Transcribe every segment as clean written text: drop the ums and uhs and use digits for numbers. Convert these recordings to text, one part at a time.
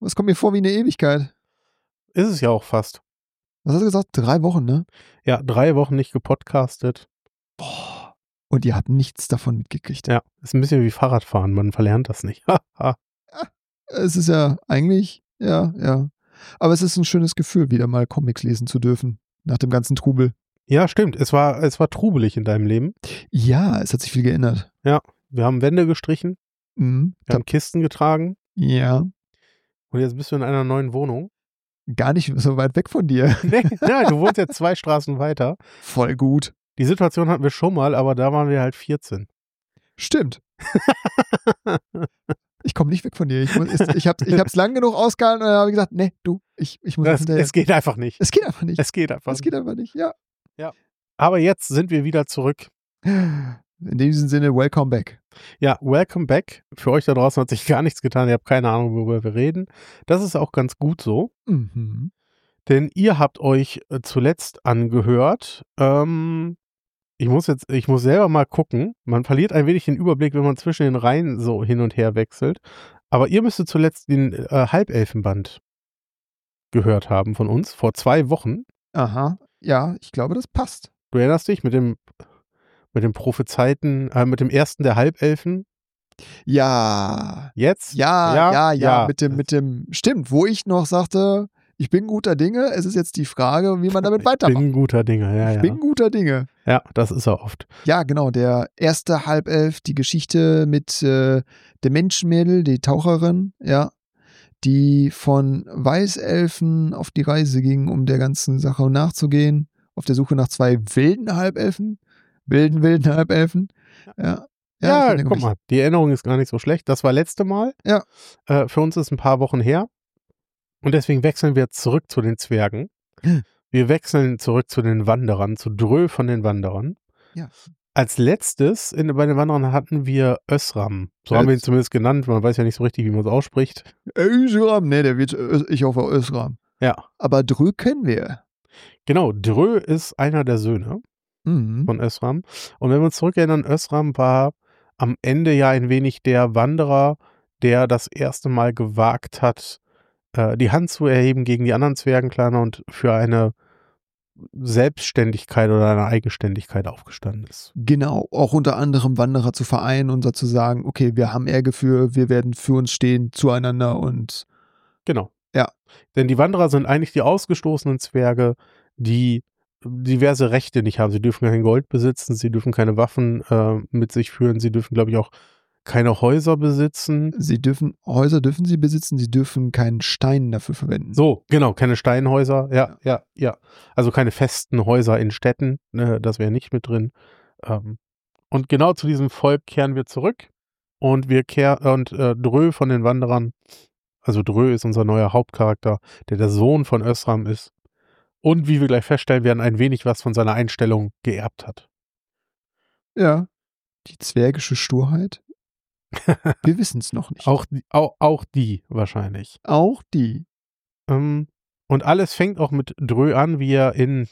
Das kommt mir vor wie eine Ewigkeit. Ist es ja auch fast. Was hast du gesagt? 3 Wochen, ne? Ja, 3 Wochen nicht gepodcastet. Boah. Und ihr habt nichts davon mitgekriegt. Ja, ist ein bisschen wie Fahrradfahren, man verlernt das nicht. Es ist ja eigentlich, ja. Aber es ist ein schönes Gefühl, wieder mal Comics lesen zu dürfen. Nach dem ganzen Trubel. Ja, stimmt. Es war trubelig in deinem Leben. Ja, es hat sich viel geändert. Ja, wir haben Wände gestrichen, Mhm. wir haben Kisten getragen Ja, und jetzt bist du in einer neuen Wohnung. gar nicht so weit weg von dir. Nee, nein, du wohnst jetzt 2 Straßen weiter. Voll gut. Die Situation hatten wir schon mal, aber da waren wir halt 14. Stimmt. Ich komme nicht weg von dir. Ich hab's lang genug ausgehalten und dann habe ich gesagt, nee, du, ich muss hinterher. Es geht einfach nicht. Es geht einfach nicht. Es geht einfach Es geht einfach nicht, ja. Aber jetzt sind wir wieder zurück. In diesem Sinne, welcome back. Ja, welcome back. Für euch da draußen hat sich gar nichts getan. Ihr habt keine Ahnung, worüber wir reden. Das ist auch ganz gut so. Mhm. Denn ihr habt euch zuletzt angehört. Ich muss selber mal gucken. Man verliert ein wenig den Überblick, wenn man zwischen den Reihen so hin und her wechselt. Aber ihr müsstet zuletzt den Halbelfenband gehört haben von uns vor 2 Wochen. Aha. Ja, ich glaube, das passt. Du erinnerst dich mit dem Prophezeiten, mit dem ersten der Halbelfen? Ja. Jetzt? Ja. Mit dem, stimmt, wo ich noch sagte, ich bin guter Dinge, es ist jetzt die Frage, wie man damit weitermacht. Ich bin guter Dinge, ja. Ich bin guter Dinge. Ja, das ist er oft. Ja, genau, der erste Halbelf, die Geschichte mit der Menschenmädel, die Taucherin, ja, die von Weißelfen auf die Reise ging, um der ganzen Sache nachzugehen, auf der Suche nach 2 wilden Halbelfen, wilden Halbelfen, ja. Ja, guck mal, die Erinnerung ist gar nicht so schlecht. Das war letzte Mal. Ja. Für uns ist ein paar Wochen her. Und deswegen wechseln wir zurück zu den Zwergen. Wir wechseln zurück zu den Wanderern, zu Drö von den Wanderern. Ja. Als letztes bei den Wanderern hatten wir Özram. So haben wir ihn zumindest genannt. Man weiß ja nicht so richtig, wie man es ausspricht. Özram, ne, der wird, ich hoffe, Özram. Ja. Aber Drö kennen wir. Genau, Drö ist einer der Söhne von Özram. Und wenn wir uns zurückerinnern, Özram war am Ende ja ein wenig der Wanderer, der das erste Mal gewagt hat, die Hand zu erheben gegen die anderen Zwergenclaner und für eine Selbstständigkeit oder eine Eigenständigkeit aufgestanden ist. Genau, auch unter anderem Wanderer zu vereinen und zu sagen, okay, wir haben Ehrgefühl, wir werden für uns stehen, zueinander und genau. Ja. Denn die Wanderer sind eigentlich die ausgestoßenen Zwerge, die diverse Rechte nicht haben. Sie dürfen kein Gold besitzen, sie dürfen keine Waffen mit sich führen, sie dürfen, glaube ich, auch keine Häuser besitzen. Häuser dürfen sie besitzen, sie dürfen keinen Stein dafür verwenden. So, genau, keine Steinhäuser, ja. Also keine festen Häuser in Städten, das wäre nicht mit drin. Und genau zu diesem Volk kehren wir zurück und Drö von den Wanderern, also Drö ist unser neuer Hauptcharakter, der Sohn von Özram ist und wie wir gleich feststellen werden, ein wenig was von seiner Einstellung geerbt hat. Ja, die zwergische Sturheit. Wir wissen es noch nicht. Auch die wahrscheinlich. Auch die. Und alles fängt auch mit Drö an, wie er in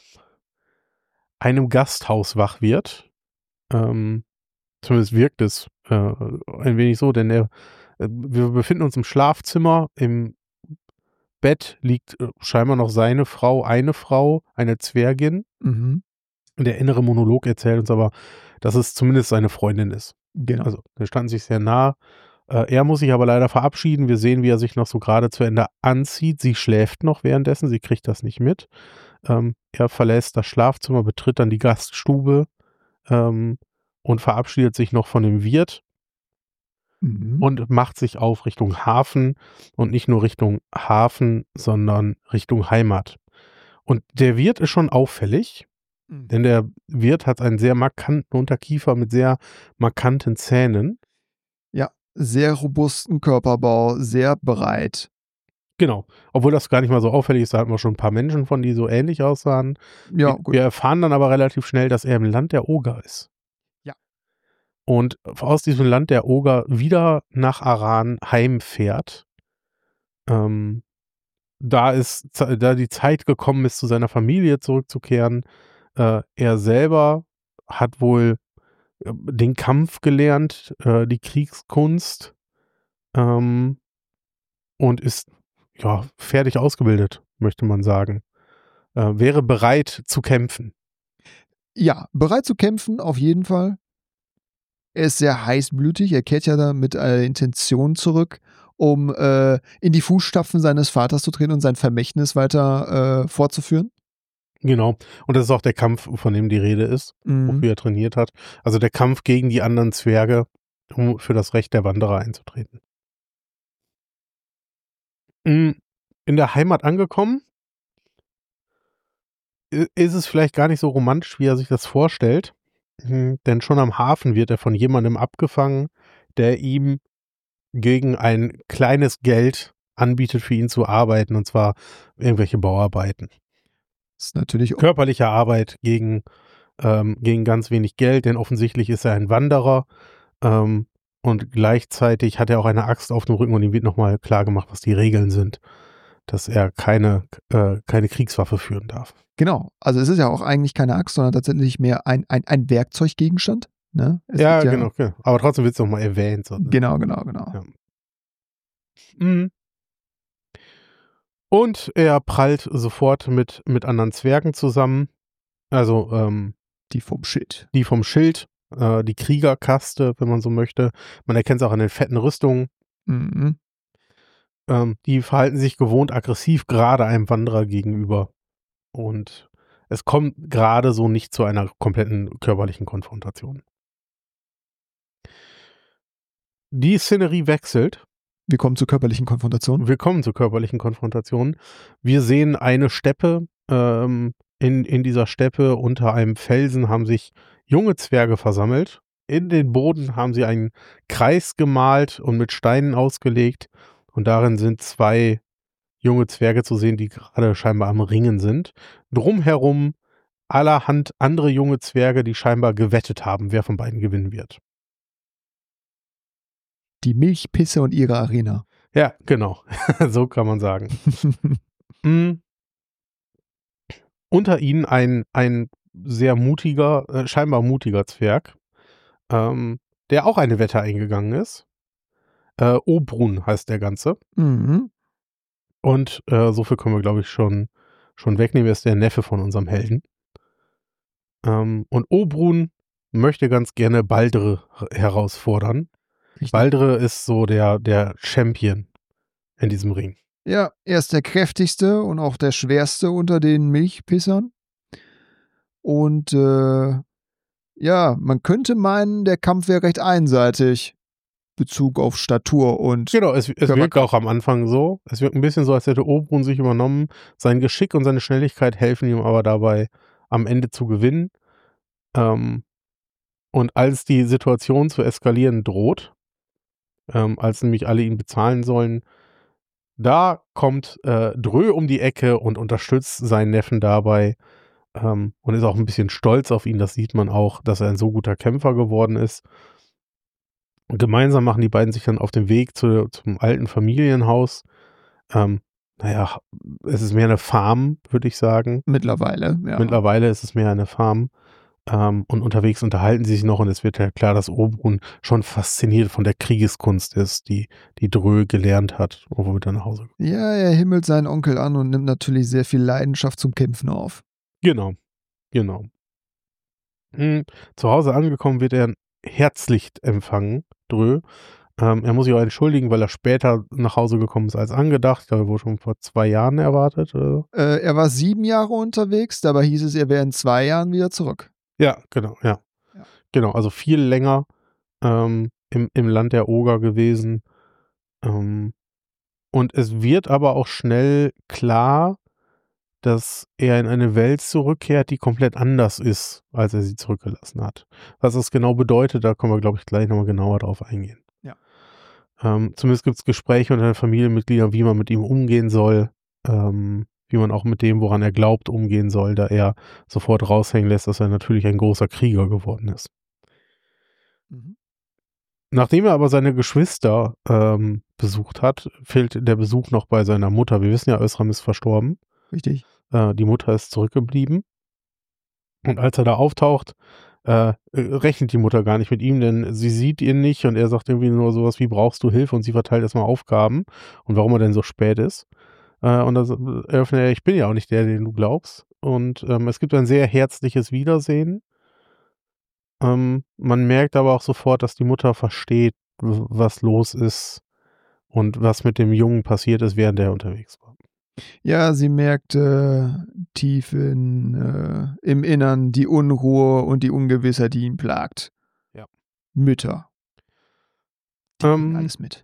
einem Gasthaus wach wird. Zumindest wirkt es ein wenig so, denn wir befinden uns im Schlafzimmer. Im Bett liegt scheinbar noch seine Frau, eine Zwergin. Mhm. Der innere Monolog erzählt uns aber, dass es zumindest seine Freundin ist. Genau. Also, wir standen sich sehr nah. Er muss sich aber leider verabschieden. Wir sehen, wie er sich noch so gerade zu Ende anzieht. Sie schläft noch währenddessen. Sie kriegt das nicht mit. Er verlässt das Schlafzimmer, betritt dann die Gaststube und verabschiedet sich noch von dem Wirt und macht sich auf Richtung Hafen und nicht nur Richtung Hafen, sondern Richtung Heimat. Und der Wirt ist schon auffällig. Denn der Wirt hat einen sehr markanten Unterkiefer mit sehr markanten Zähnen. Ja, sehr robusten Körperbau, sehr breit. Genau. Obwohl das gar nicht mal so auffällig ist, da hatten wir schon ein paar Menschen von, die so ähnlich aussahen. Ja, gut. Wir erfahren dann aber relativ schnell, dass er im Land der Oger ist. Ja. Und aus diesem Land der Oger wieder nach Aran heimfährt. Da die Zeit gekommen ist, zu seiner Familie zurückzukehren. Er selber hat wohl den Kampf gelernt, die Kriegskunst und ist ja, fertig ausgebildet, möchte man sagen. Wäre bereit zu kämpfen. Ja, bereit zu kämpfen, auf jeden Fall. Er ist sehr heißblütig. Er kehrt ja da mit einer Intention zurück, um in die Fußstapfen seines Vaters zu treten und sein Vermächtnis weiter fortzuführen. Genau. Und das ist auch der Kampf, von dem die Rede ist, wofür er trainiert hat. Also der Kampf gegen die anderen Zwerge, um für das Recht der Wanderer einzutreten. In der Heimat angekommen, ist es vielleicht gar nicht so romantisch, wie er sich das vorstellt. Denn schon am Hafen wird er von jemandem abgefangen, der ihm gegen ein kleines Geld anbietet, für ihn zu arbeiten, und zwar irgendwelche Bauarbeiten. Das ist natürlich Körperliche Arbeit gegen ganz wenig Geld, denn offensichtlich ist er ein Wanderer und gleichzeitig hat er auch eine Axt auf dem Rücken und ihm wird nochmal klar gemacht, was die Regeln sind, dass er keine Kriegswaffe führen darf. Genau, also es ist ja auch eigentlich keine Axt, sondern tatsächlich mehr ein Werkzeuggegenstand. Ne? Ja, genau. Aber trotzdem wird es nochmal erwähnt. So. Genau. Ja. Und er prallt sofort mit anderen Zwergen zusammen. Also die vom Schild. Die Kriegerkaste, wenn man so möchte. Man erkennt es auch an den fetten Rüstungen. Mhm. Die verhalten sich gewohnt aggressiv, gerade einem Wanderer gegenüber. Und es kommt gerade so nicht zu einer kompletten körperlichen Konfrontation. Die Szenerie wechselt. Wir kommen zur körperlichen Konfrontation. Wir sehen eine Steppe. In dieser Steppe unter einem Felsen haben sich junge Zwerge versammelt. In den Boden haben sie einen Kreis gemalt und mit Steinen ausgelegt. Und darin sind 2 junge Zwerge zu sehen, die gerade scheinbar am Ringen sind. Drumherum allerhand andere junge Zwerge, die scheinbar gewettet haben, wer von beiden gewinnen wird. Die Milchpisse und ihre Arena. Ja, genau. So kann man sagen. Unter ihnen ein sehr mutiger, scheinbar mutiger Zwerg, der auch eine Wette eingegangen ist. Obrun heißt der Ganze. Mhm. Und so viel können wir, glaube ich, schon wegnehmen. Er ist der Neffe von unserem Helden. Und Obrun möchte ganz gerne Baldre herausfordern. Richtig. Baldre ist so der Champion in diesem Ring. Ja, er ist der kräftigste und auch der schwerste unter den Milchpissern. Und ja, man könnte meinen, der Kampf wäre recht einseitig. Bezug auf Statur und Genau, es wirkt auch am Anfang so. Es wirkt ein bisschen so, als hätte Obrun sich übernommen. Sein Geschick und seine Schnelligkeit helfen ihm aber dabei, am Ende zu gewinnen. Und als die Situation zu eskalieren droht, als nämlich alle ihn bezahlen sollen, da kommt Drö um die Ecke und unterstützt seinen Neffen dabei und ist auch ein bisschen stolz auf ihn. Das sieht man auch, dass er ein so guter Kämpfer geworden ist. Und gemeinsam machen die beiden sich dann auf den Weg zum alten Familienhaus. Naja, es ist mehr eine Farm, würde ich sagen. Mittlerweile, ja. Mittlerweile ist es mehr eine Farm. Und unterwegs unterhalten sie sich noch und es wird ja klar, dass Obrun schon fasziniert von der Kriegeskunst ist, die Drö gelernt hat, wo wir dann nach Hause kommen. Ja, er himmelt seinen Onkel an und nimmt natürlich sehr viel Leidenschaft zum Kämpfen auf. Genau. Zu Hause angekommen wird er herzlich empfangen, Drö. Er muss sich auch entschuldigen, weil er später nach Hause gekommen ist als angedacht. Ich glaube, er wurde schon vor 2 Jahren erwartet. Oder? Er war 7 Jahre unterwegs, dabei hieß es, er wäre in 2 Jahren wieder zurück. Ja, genau, ja. Genau, also viel länger im Land der Oger gewesen. Und es wird aber auch schnell klar, dass er in eine Welt zurückkehrt, die komplett anders ist, als er sie zurückgelassen hat. Was das genau bedeutet, da können wir, glaube ich, gleich nochmal genauer drauf eingehen. Ja. Zumindest gibt es Gespräche unter den Familienmitgliedern, wie man mit ihm umgehen soll, wie man auch mit dem, woran er glaubt, umgehen soll, da er sofort raushängen lässt, dass er natürlich ein großer Krieger geworden ist. Mhm. Nachdem er aber seine Geschwister besucht hat, fehlt der Besuch noch bei seiner Mutter. Wir wissen ja, Özram ist verstorben. Richtig. Die Mutter ist zurückgeblieben. Und als er da auftaucht, rechnet die Mutter gar nicht mit ihm, denn sie sieht ihn nicht und er sagt irgendwie nur sowas wie, brauchst du Hilfe? Und sie verteilt erstmal Aufgaben und warum er denn so spät ist. Und das eröffnet er: „Ich bin ja auch nicht der, den du glaubst." Und, es gibt ein sehr herzliches Wiedersehen. Man merkt aber auch sofort, dass die Mutter versteht, was los ist und was mit dem Jungen passiert ist, während er unterwegs war. Ja, sie merkt tief im Innern die Unruhe und die Ungewissheit, die ihn plagt. Ja. Mütter, die kriegen Ähm, alles mit.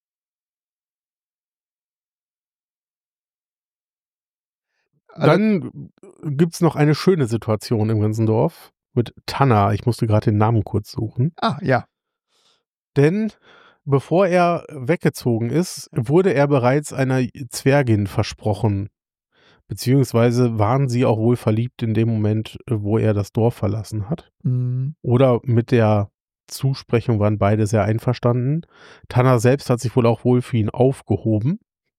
Alle Dann gibt's noch eine schöne Situation im ganzen Dorf mit Tanner. Ich musste gerade den Namen kurz suchen. ja. Denn bevor er weggezogen ist, wurde er bereits einer Zwergin versprochen, beziehungsweise waren sie auch wohl verliebt in dem Moment, wo er das Dorf verlassen hat. Mhm. Oder mit der Zusprechung waren beide sehr einverstanden. Tanner selbst hat sich wohl auch wohl für ihn aufgehoben.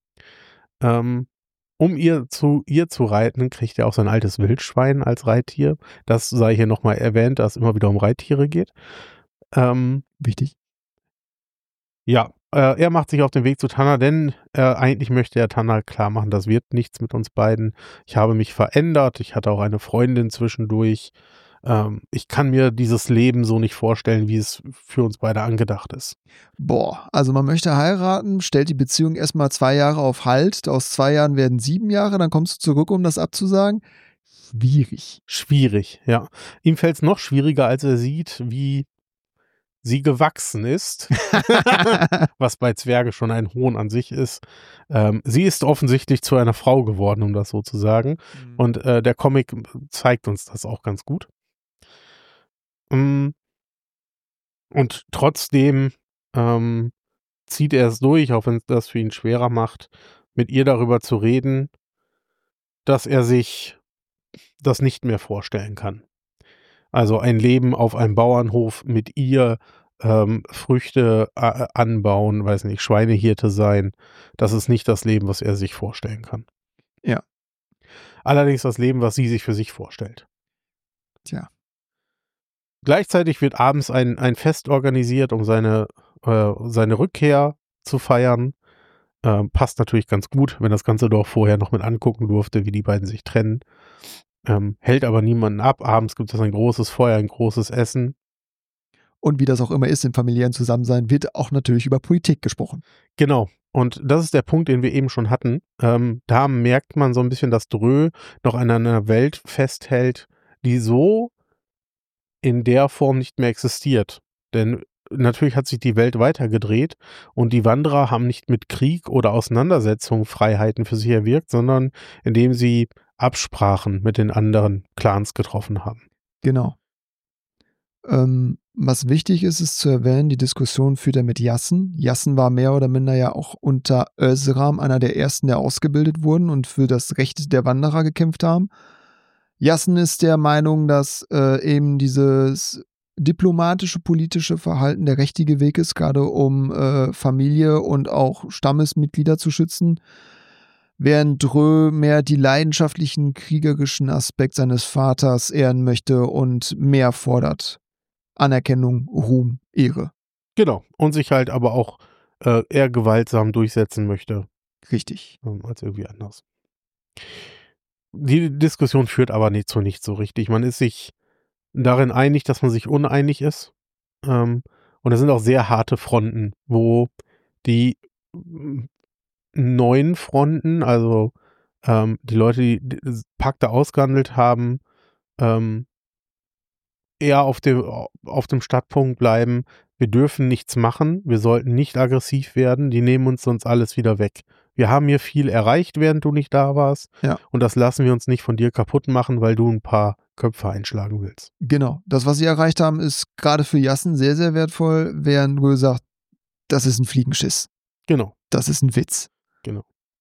Um zu ihr zu reiten, kriegt er auch sein altes Wildschwein als Reittier. Das sei hier nochmal erwähnt, dass es immer wieder um Reittiere geht. Wichtig. Ja, er macht sich auf den Weg zu Tanner, denn eigentlich möchte er Tanner klar machen, das wird nichts mit uns beiden. Ich habe mich verändert, ich hatte auch eine Freundin zwischendurch. Ich kann mir dieses Leben so nicht vorstellen, wie es für uns beide angedacht ist. Boah, also man möchte heiraten, stellt die Beziehung erstmal 2 Jahre auf Halt. Aus 2 Jahren werden 7 Jahre, dann kommst du zurück, um das abzusagen. Schwierig. Schwierig, ja. Ihm fällt es noch schwieriger, als er sieht, wie sie gewachsen ist, was bei Zwerge schon ein Hohn an sich ist. Sie ist offensichtlich zu einer Frau geworden, um das so zu sagen. Und der Comic zeigt uns das auch ganz gut. Und trotzdem zieht er es durch, auch wenn es das für ihn schwerer macht, mit ihr darüber zu reden, dass er sich das nicht mehr vorstellen kann. Also ein Leben auf einem Bauernhof mit ihr, Früchte anbauen, weiß nicht, Schweinehirte sein, das ist nicht das Leben, was er sich vorstellen kann. Ja. Allerdings das Leben, was sie sich für sich vorstellt. Tja. Gleichzeitig wird abends ein Fest organisiert, um seine Rückkehr zu feiern. Passt natürlich ganz gut, wenn das ganze Dorf vorher noch mit angucken durfte, wie die beiden sich trennen. Hält aber niemanden ab. Abends gibt es ein großes Feuer, ein großes Essen. Und wie das auch immer ist im familiären Zusammensein, wird auch natürlich über Politik gesprochen. Genau. Und das ist der Punkt, den wir eben schon hatten. Da merkt man so ein bisschen, dass Drö noch an einer Welt festhält, die so in der Form nicht mehr existiert. Denn natürlich hat sich die Welt weitergedreht und die Wanderer haben nicht mit Krieg oder Auseinandersetzung Freiheiten für sich erwirkt, sondern indem sie Absprachen mit den anderen Clans getroffen haben. Genau. Was wichtig ist, ist zu erwähnen, die Diskussion führt er mit Yassen. Yassen war mehr oder minder ja auch unter Özram einer der ersten, der ausgebildet wurden und für das Recht der Wanderer gekämpft haben. Yassen ist der Meinung, dass eben dieses diplomatische, politische Verhalten der richtige Weg ist, gerade um Familie und auch Stammesmitglieder zu schützen, während Drö mehr die leidenschaftlichen kriegerischen Aspekt seines Vaters ehren möchte und mehr fordert. Anerkennung, Ruhm, Ehre. Genau. Und sich halt aber auch eher gewaltsam durchsetzen möchte. Richtig. Als irgendwie anders. Die Diskussion führt aber nicht zu nichts so richtig. Man ist sich darin einig, dass man sich uneinig ist. Und es sind auch sehr harte Fronten, wo die neuen Fronten, also die Leute, die Pakte ausgehandelt haben, eher auf dem Standpunkt bleiben, wir dürfen nichts machen, wir sollten nicht aggressiv werden, die nehmen uns sonst alles wieder weg. Wir haben hier viel erreicht, während du nicht da warst. Ja. Und das lassen wir uns nicht von dir kaputt machen, weil du ein paar Köpfe einschlagen willst. Genau. Das, was sie erreicht haben, ist gerade für Yassen sehr, sehr wertvoll, während Drö sagt, das ist ein Fliegenschiss. Genau. Das ist ein Witz. Genau.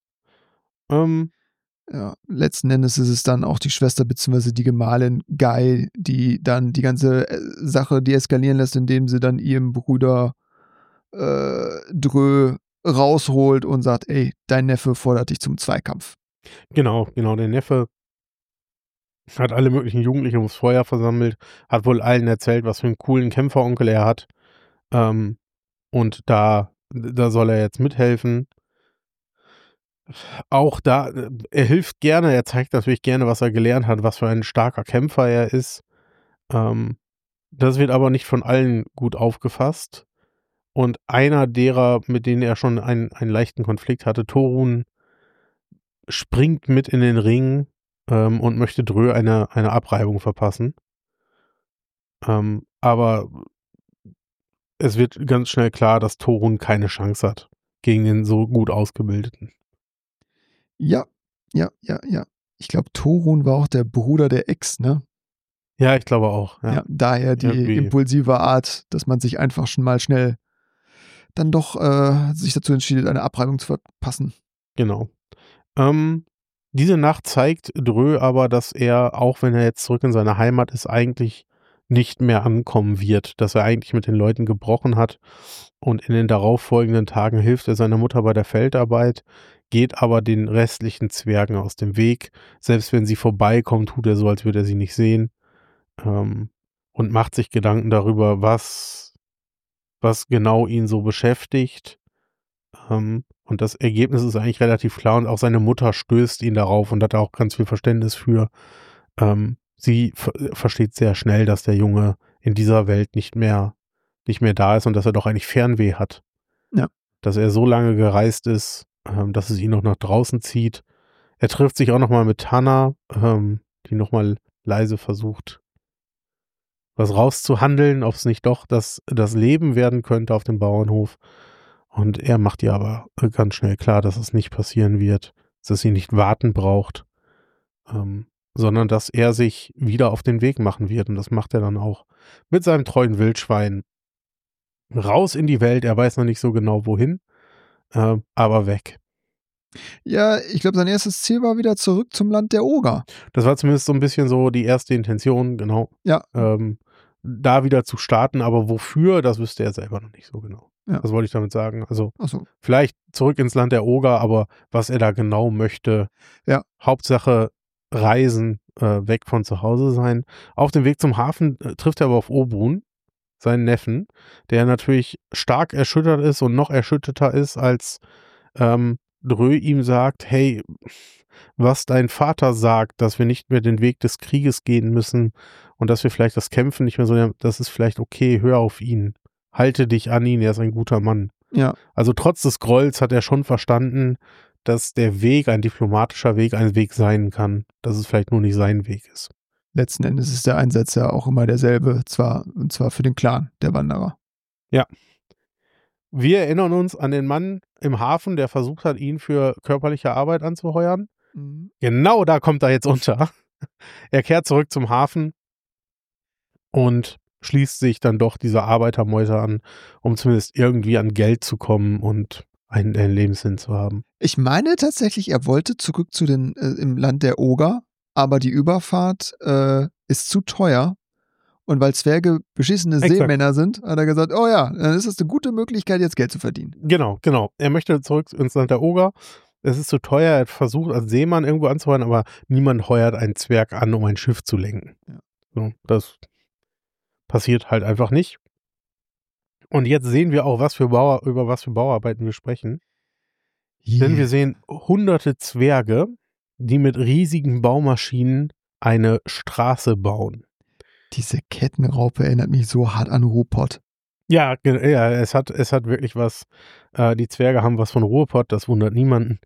Ja, letzten Endes ist es dann auch die Schwester bzw. die Gemahlin Guy, die dann die ganze Sache deeskalieren lässt, indem sie dann ihrem Bruder Drö rausholt und sagt, ey, dein Neffe fordert dich zum Zweikampf. Genau. Der Neffe hat alle möglichen Jugendlichen ums Feuer versammelt, hat wohl allen erzählt, was für einen coolen Kämpferonkel er hat. Und da soll er jetzt mithelfen. Auch da, er hilft gerne, er zeigt natürlich gerne, was er gelernt hat, was für ein starker Kämpfer er ist. Das wird aber nicht von allen gut aufgefasst. Und einer derer, mit denen er schon einen leichten Konflikt hatte, Torun, springt mit in den Ring und möchte Drö eine Abreibung verpassen. Aber es wird ganz schnell klar, dass Torun keine Chance hat gegen den so gut Ausgebildeten. Ja. Ich glaube, Torun war auch der Bruder der Ex, ne? Ja, ich glaube auch. Ja, daher die irgendwie. Impulsive Art, dass man sich einfach schon mal schnell dann doch sich dazu entschieden, eine Abreibung zu verpassen. Genau. Diese Nacht zeigt Drö aber, dass er, auch wenn er jetzt zurück in seine Heimat ist, eigentlich nicht mehr ankommen wird, dass er eigentlich mit den Leuten gebrochen hat, und in den darauffolgenden Tagen hilft er seiner Mutter bei der Feldarbeit, geht aber den restlichen Zwergen aus dem Weg. Selbst wenn sie vorbeikommen, tut er so, als würde er sie nicht sehen, und macht sich Gedanken darüber, was genau ihn so beschäftigt. Und das Ergebnis ist eigentlich relativ klar, und auch seine Mutter stößt ihn darauf und hat auch ganz viel Verständnis für. Sie versteht sehr schnell, dass der Junge in dieser Welt nicht mehr da ist und dass er doch eigentlich Fernweh hat. Ja. Dass er so lange gereist ist, dass es ihn noch nach draußen zieht. Er trifft sich auch nochmal mit Tanna, die nochmal leise versucht, was rauszuhandeln, ob es nicht doch das Leben werden könnte auf dem Bauernhof. Und er macht ihr aber ganz schnell klar, dass es nicht passieren wird, dass sie nicht warten braucht, sondern dass er sich wieder auf den Weg machen wird. Und das macht er dann auch mit seinem treuen Wildschwein raus in die Welt. Er weiß noch nicht so genau wohin, aber weg. Ja, ich glaube, sein erstes Ziel war wieder zurück zum Land der Oger. Das war zumindest so ein bisschen so die erste Intention, genau. Ja. Da wieder zu starten, aber wofür, das wüsste er selber noch nicht so genau. Ja. Was wollte ich damit sagen? Also Ach so. vielleicht zurück ins Land der Oger, aber was er da genau möchte, ja. Hauptsache reisen, weg von zu Hause sein. Auf dem Weg zum Hafen trifft er aber auf Obrun, seinen Neffen, der natürlich stark erschüttert ist und noch erschütterter ist, als Drö ihm sagt, hey, was dein Vater sagt, dass wir nicht mehr den Weg des Krieges gehen müssen und dass wir vielleicht das Kämpfen nicht mehr so, das ist vielleicht okay, hör auf ihn, halte dich an ihn, er ist ein guter Mann. Ja. Also trotz des Grolls hat er schon verstanden, dass der Weg, ein diplomatischer Weg, ein Weg sein kann, dass es vielleicht nur nicht sein Weg ist. Letzten Endes ist der Einsatz ja auch immer derselbe, und zwar für den Clan der Wanderer. Ja. Wir erinnern uns an den Mann im Hafen, der versucht hat, ihn für körperliche Arbeit anzuheuern. Mhm. Genau da kommt er jetzt unter. Er kehrt zurück zum Hafen und schließt sich dann doch dieser Arbeitermeute an, um zumindest irgendwie an Geld zu kommen und einen Lebenssinn zu haben. Ich meine tatsächlich, er wollte zurück zu im Land der Oger, aber die Überfahrt ist zu teuer. Und weil Zwerge beschissene Seemänner sind, hat er gesagt, oh ja, dann ist das eine gute Möglichkeit, jetzt Geld zu verdienen. Genau. Er möchte zurück ins Land der Oger. Es ist zu teuer, er hat versucht, als Seemann irgendwo anzuheuern, aber niemand heuert einen Zwerg an, um ein Schiff zu lenken. Ja. So, das passiert halt einfach nicht. Und jetzt sehen wir auch, über was für Bauarbeiten wir sprechen. Yeah. Denn wir sehen hunderte Zwerge, die mit riesigen Baumaschinen eine Straße bauen. Diese Kettenraupe erinnert mich so hart an Ruhrpott. Ja, es hat wirklich was. Die Zwerge haben was von Ruhrpott, das wundert niemanden.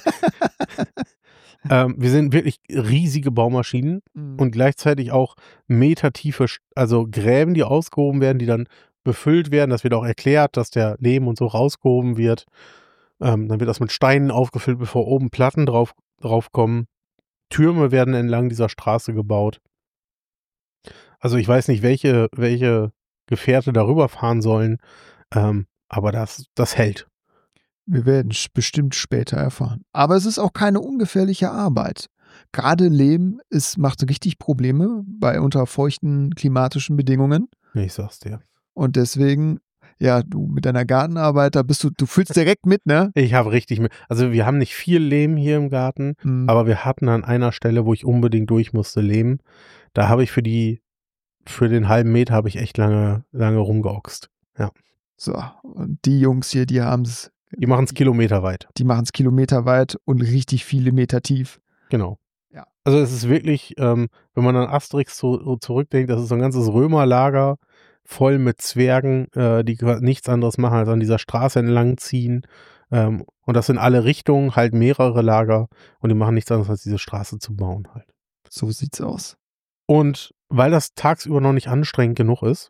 Wir sehen wirklich riesige Baumaschinen und gleichzeitig auch metertiefe, also Gräben, die ausgehoben werden, die dann befüllt werden. Das wird auch erklärt, dass der Lehm und so rausgehoben wird. Dann wird das mit Steinen aufgefüllt, bevor oben Platten drauf kommen. Türme werden entlang dieser Straße gebaut. Also ich weiß nicht, welche Gefährte darüber fahren sollen, aber das hält. Wir werden bestimmt später erfahren. Aber es ist auch keine ungefährliche Arbeit. Gerade Lehm macht richtig Probleme bei unter feuchten klimatischen Bedingungen. Ich sag's dir. Und deswegen, ja, du mit deiner Gartenarbeit, du fühlst direkt mit, ne? Ich habe richtig mit. Also wir haben nicht viel Lehm hier im Garten, aber wir hatten an einer Stelle, wo ich unbedingt durch musste, Lehm. Da habe ich für den halben Meter habe ich echt lange rumgeoxt. Ja. So, und die Jungs hier, die haben es Die machen es kilometerweit. Die machen es kilometerweit und richtig viele Meter tief. Genau. Ja. Also es ist wirklich, wenn man an Asterix so zurückdenkt, das ist so ein ganzes Römerlager voll mit Zwergen, die nichts anderes machen, als an dieser Straße entlang ziehen. Und das in alle Richtungen, halt mehrere Lager. Und die machen nichts anderes, als diese Straße zu bauen halt. So sieht's aus. Und weil das tagsüber noch nicht anstrengend genug ist,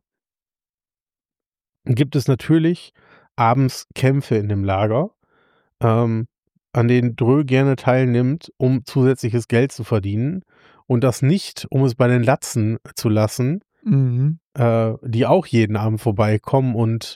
gibt es natürlich abends Kämpfe in dem Lager, an denen Drö gerne teilnimmt, um zusätzliches Geld zu verdienen. Und das nicht, um es bei den Latzen zu lassen, die auch jeden Abend vorbeikommen und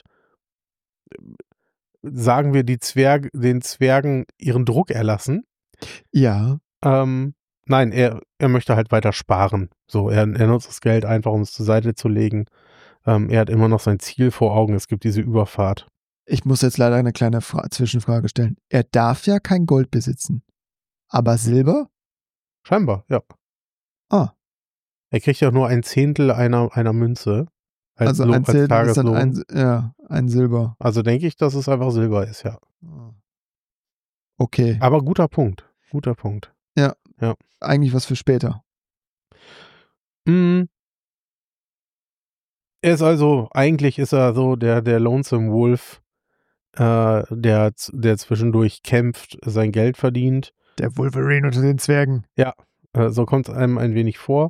sagen wir, den Zwergen ihren Druck erlassen. Ja. Nein, er möchte halt weiter sparen. So, er nutzt das Geld einfach, um es zur Seite zu legen. Er hat immer noch sein Ziel vor Augen. Es gibt diese Überfahrt. Ich muss jetzt leider eine kleine Zwischenfrage stellen. Er darf ja kein Gold besitzen. Aber Silber? Scheinbar, ja. Ah. Er kriegt ja nur ein Zehntel einer Münze. Also ein Zehntel ist dann ein Silber. Also denke ich, dass es einfach Silber ist, ja. Okay. Aber guter Punkt. Guter Punkt. Ja. Ja. Eigentlich was für später. Eigentlich ist er so der Lonesome Wolf, der zwischendurch kämpft, sein Geld verdient. Der Wolverine unter den Zwergen. Ja, so kommt es einem ein wenig vor.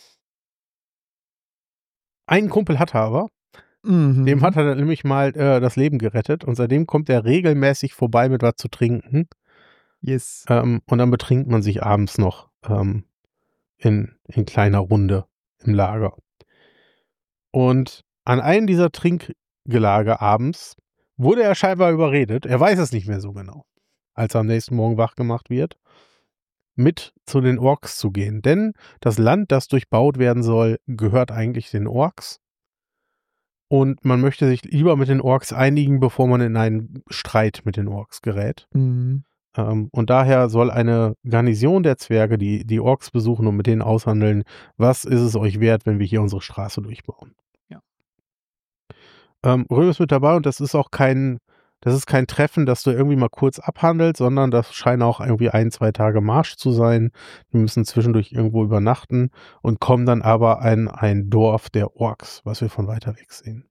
Einen Kumpel hat er aber. Dem hat er dann nämlich mal das Leben gerettet und seitdem kommt er regelmäßig vorbei mit was zu trinken. Yes. Und dann betrinkt man sich abends noch in kleiner Runde im Lager. Und an einem dieser Trinkgelage abends wurde er scheinbar überredet, er weiß es nicht mehr so genau, als er am nächsten Morgen wach gemacht wird, mit zu den Orks zu gehen. Denn das Land, das durchbaut werden soll, gehört eigentlich den Orks. Und man möchte sich lieber mit den Orks einigen, bevor man in einen Streit mit den Orks gerät. Und daher soll eine Garnison der Zwerge die Orks besuchen und mit denen aushandeln, was ist es euch wert, wenn wir hier unsere Straße durchbauen. Ja. Röhm ist mit dabei und das ist kein Treffen, das du irgendwie mal kurz abhandelst, sondern das scheint auch irgendwie 1-2 Tage Marsch zu sein. Wir müssen zwischendurch irgendwo übernachten und kommen dann aber an ein Dorf der Orks, was wir von weiter weg sehen.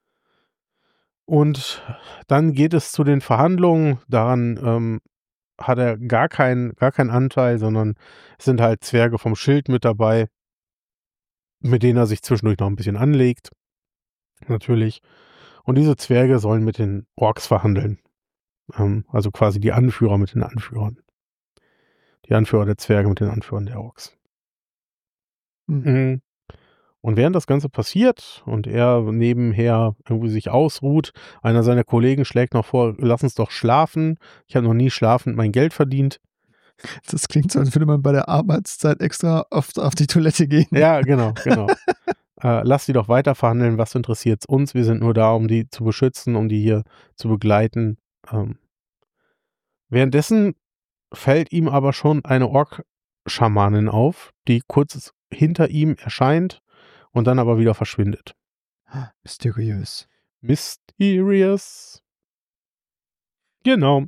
Und dann geht es zu den Verhandlungen. Daran hat er gar keinen Anteil, sondern es sind halt Zwerge vom Schild mit dabei, mit denen er sich zwischendurch noch ein bisschen anlegt. Natürlich. Und diese Zwerge sollen mit den Orks verhandeln. Also quasi die Anführer mit den Anführern. Die Anführer der Zwerge mit den Anführern der Orks. Und während das Ganze passiert und er nebenher irgendwie sich ausruht, einer seiner Kollegen schlägt noch vor, lass uns doch schlafen. Ich habe noch nie schlafend mein Geld verdient. Das klingt so, als würde man bei der Arbeitszeit extra oft auf die Toilette gehen. Ja, genau. Lass die doch weiter verhandeln, was interessiert uns? Wir sind nur da, um die zu beschützen, um die hier zu begleiten. Währenddessen fällt ihm aber schon eine Ork-Schamanin auf, die kurz hinter ihm erscheint und dann aber wieder verschwindet. Mysteriös. Genau.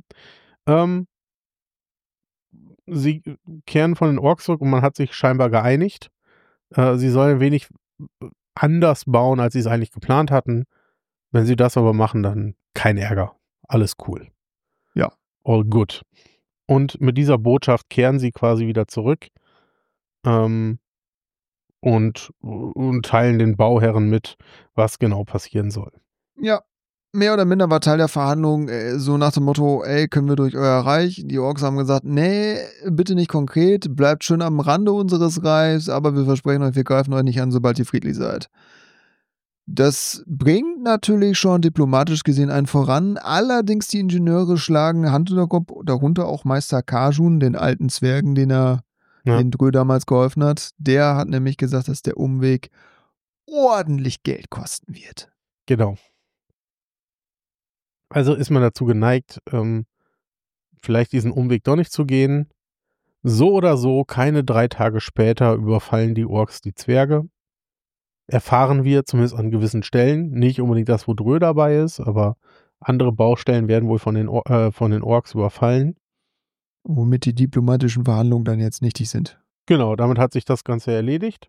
Sie kehren von den Orks zurück und man hat sich scheinbar geeinigt. Sie sollen ein wenig anders bauen, als sie es eigentlich geplant hatten. Wenn sie das aber machen, dann kein Ärger. Alles cool. Ja. All good. Und mit dieser Botschaft kehren sie quasi wieder zurück und teilen den Bauherren mit, was genau passieren soll. Ja. Mehr oder minder war Teil der Verhandlung so nach dem Motto, ey, können wir durch euer Reich? Die Orks haben gesagt, nee, bitte nicht konkret, bleibt schön am Rande unseres Reichs, aber wir versprechen euch, wir greifen euch nicht an, sobald ihr friedlich seid. Das bringt natürlich schon diplomatisch gesehen einen voran, allerdings die Ingenieure schlagen Hand unter Kopf, darunter auch Meister Kajun, den alten Zwergen, den Drö damals geholfen hat. Der hat nämlich gesagt, dass der Umweg ordentlich Geld kosten wird. Genau. Also ist man dazu geneigt, vielleicht diesen Umweg doch nicht zu gehen. So oder so, keine 3 Tage später überfallen die Orks die Zwerge. Erfahren wir zumindest an gewissen Stellen. Nicht unbedingt das, wo Drö dabei ist, aber Andere Baustellen werden wohl von den Orks überfallen. Womit die diplomatischen Verhandlungen dann jetzt nichtig sind. Genau, damit hat sich das Ganze erledigt.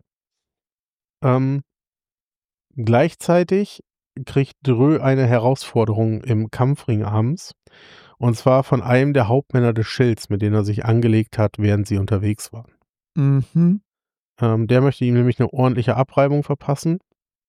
Gleichzeitig kriegt Drö eine Herausforderung im Kampfring abends. Und zwar von einem der Hauptmänner des Schilds, mit denen er sich angelegt hat, während sie unterwegs waren. Mhm. Der möchte ihm nämlich eine ordentliche Abreibung verpassen.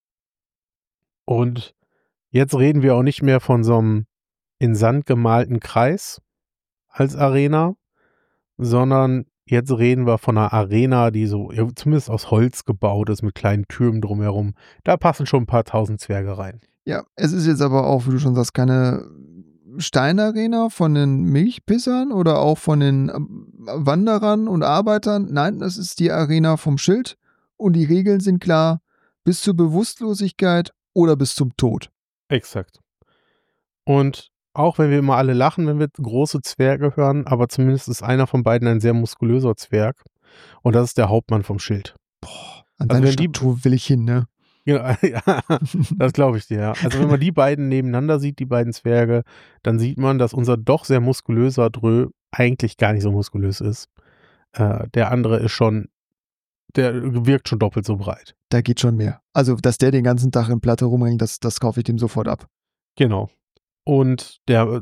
Und jetzt reden wir auch nicht mehr von so einem in Sand gemalten Kreis als Arena, sondern jetzt reden wir von einer Arena, die so zumindest aus Holz gebaut ist, mit kleinen Türmen drumherum. Da passen schon ein paar tausend Zwerge rein. Ja, es ist jetzt aber auch, wie du schon sagst, keine Steinarena von den Milchpissern oder auch von den Wanderern und Arbeitern. Nein, das ist die Arena vom Schild und die Regeln sind klar, bis zur Bewusstlosigkeit oder bis zum Tod. Exakt. Und auch wenn wir immer alle lachen, wenn wir große Zwerge hören, aber zumindest ist einer von beiden ein sehr muskulöser Zwerg. Und das ist der Hauptmann vom Schild. Boah, an seine Statue will ich hin, ne? Ja, das glaube ich dir, ja. Also wenn man die beiden nebeneinander sieht, die beiden Zwerge, dann sieht man, dass unser doch sehr muskulöser Drö eigentlich gar nicht so muskulös ist. Der andere ist schon, der wirkt schon doppelt so breit. Da geht schon mehr. Also, dass der den ganzen Tag in Platte rumhängt, das kaufe ich dem sofort ab. Genau. Und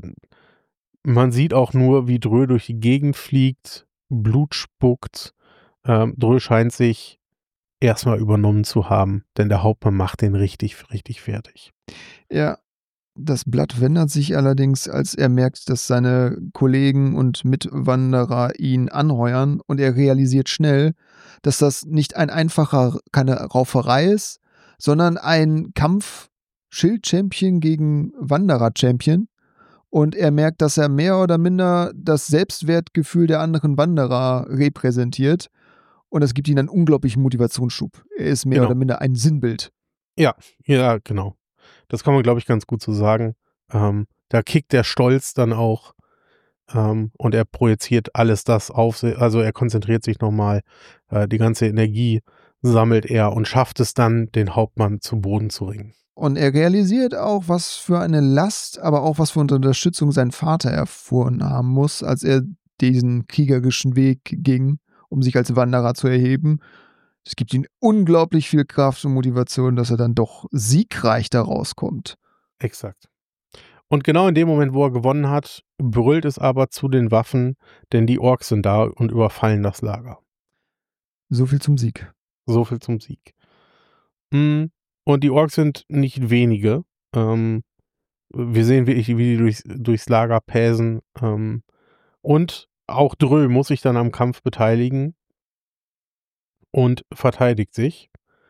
man sieht auch nur, wie Drö durch die Gegend fliegt, Blut spuckt. Drö scheint sich erstmal übernommen zu haben, denn der Hauptmann macht den richtig, richtig fertig. Ja, das Blatt wendet sich allerdings, als er merkt, dass seine Kollegen und Mitwanderer ihn anheuern und er realisiert schnell, dass das nicht keine Rauferei ist, sondern ein Kampf Schild-Champion gegen Wanderer-Champion. Und er merkt, dass er mehr oder minder das Selbstwertgefühl der anderen Wanderer repräsentiert. Und das gibt ihm einen unglaublichen Motivationsschub. Er ist mehr oder minder ein Sinnbild. Ja, genau. Das kann man, glaube ich, ganz gut so sagen. Da kickt der Stolz dann auch und er projiziert alles das auf, also er konzentriert sich nochmal, die ganze Energie sammelt er und schafft es dann, den Hauptmann zu Boden zu ringen. Und er realisiert auch, was für eine Last, aber auch was für eine Unterstützung sein Vater erfahren haben muss, als er diesen kriegerischen Weg ging, um sich als Wanderer zu erheben. Es gibt ihm unglaublich viel Kraft und Motivation, dass er dann doch siegreich da rauskommt. Exakt. Und genau in dem Moment, wo er gewonnen hat, brüllt es aber zu den Waffen, denn die Orks sind da und überfallen das Lager. So viel zum Sieg. So viel zum Sieg. Und die Orks sind nicht wenige. Wir sehen wirklich, wie die durchs Lager päsen. Und auch Drö muss sich dann am Kampf beteiligen und verteidigt sich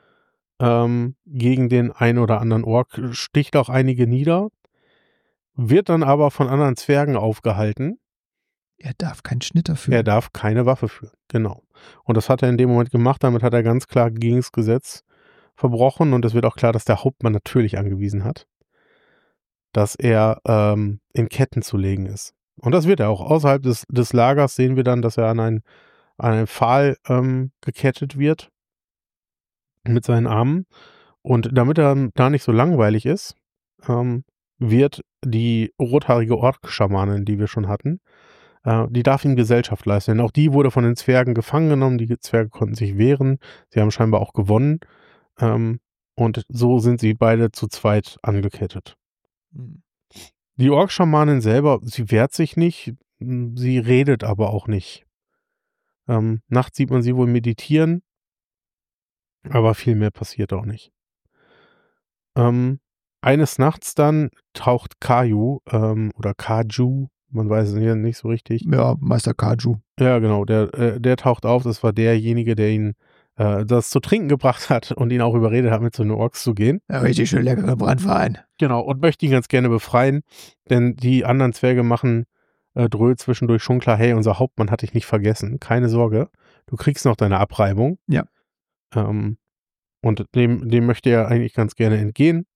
gegen den ein oder anderen Ork, sticht auch einige nieder, wird dann aber von anderen Zwergen aufgehalten. Er darf keinen Schnitter führen. Er darf keine Waffe führen, genau. Und das hat er in dem Moment gemacht, damit hat er ganz klar gegen das Gesetz verbrochen und es wird auch klar, dass der Hauptmann natürlich angewiesen hat, dass er in Ketten zu legen ist. Und das wird er auch. Außerhalb des Lagers sehen wir dann, dass er an einen Pfahl gekettet wird mit seinen Armen. Und damit er da nicht so langweilig ist, wird die rothaarige Ork-Schamanin, die wir schon hatten, die darf ihm Gesellschaft leisten. Denn auch die wurde von den Zwergen gefangen genommen. Die Zwerge konnten sich wehren. Sie haben scheinbar auch gewonnen. Und so sind sie beide zu zweit angekettet. Die Ork-Schamanin selber, sie wehrt sich nicht. Sie redet aber auch nicht. Nachts sieht man sie wohl meditieren. Aber viel mehr passiert auch nicht. Eines Nachts dann taucht Kaju oder Kaju, man weiß es nicht so richtig. Ja, Meister Kaju. Ja, genau, der taucht auf, das war derjenige, der ihn das zu trinken gebracht hat und ihn auch überredet hat, mit zu den Orks zu gehen. Ja, richtig schön leckere Brandwein. Genau, und möchte ihn ganz gerne befreien, denn die anderen Zwerge machen Drö zwischendurch schon klar, hey, unser Hauptmann hat dich nicht vergessen, keine Sorge, du kriegst noch deine Abreibung. Ja. Und dem möchte er eigentlich ganz gerne entgehen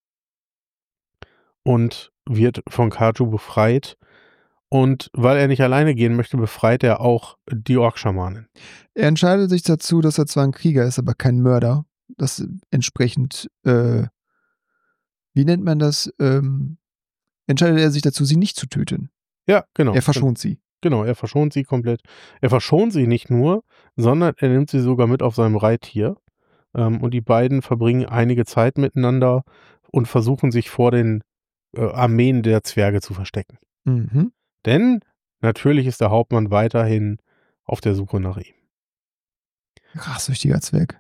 und wird von Kaju befreit. Und weil er nicht alleine gehen möchte, befreit er auch die Ork-Schamanin. Er entscheidet sich dazu, dass er zwar ein Krieger ist, aber kein Mörder. Das entsprechend, wie nennt man das? entscheidet er sich dazu, sie nicht zu töten. Ja, genau. Er verschont sie. Genau, er verschont sie komplett. Er verschont sie nicht nur, sondern er nimmt sie sogar mit auf seinem Reittier. Und die beiden verbringen einige Zeit miteinander und versuchen sich vor den Armeen der Zwerge zu verstecken. Mhm. Denn natürlich ist der Hauptmann weiterhin auf der Suche nach ihm. Rachsüchtiger Zwerg.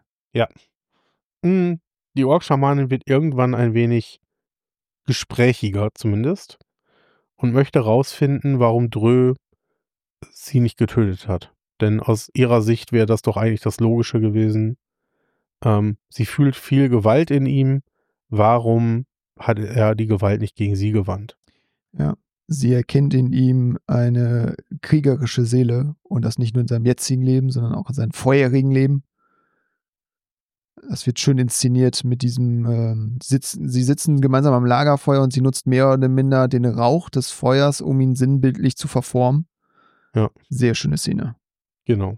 Die Ork-Schamanin wird irgendwann ein wenig gesprächiger zumindest und möchte rausfinden, warum Drö sie nicht getötet hat. Denn aus ihrer Sicht wäre das doch eigentlich das Logische gewesen. Sie fühlt viel Gewalt in ihm. Warum hat er die Gewalt nicht gegen sie gewandt? Ja. Sie erkennt in ihm eine kriegerische Seele und das nicht nur in seinem jetzigen Leben, sondern auch in seinem vorherigen Leben. Das wird schön inszeniert mit diesem sie sitzen gemeinsam am Lagerfeuer und sie nutzt mehr oder minder den Rauch des Feuers, um ihn sinnbildlich zu verformen. Ja. Sehr schöne Szene. Genau.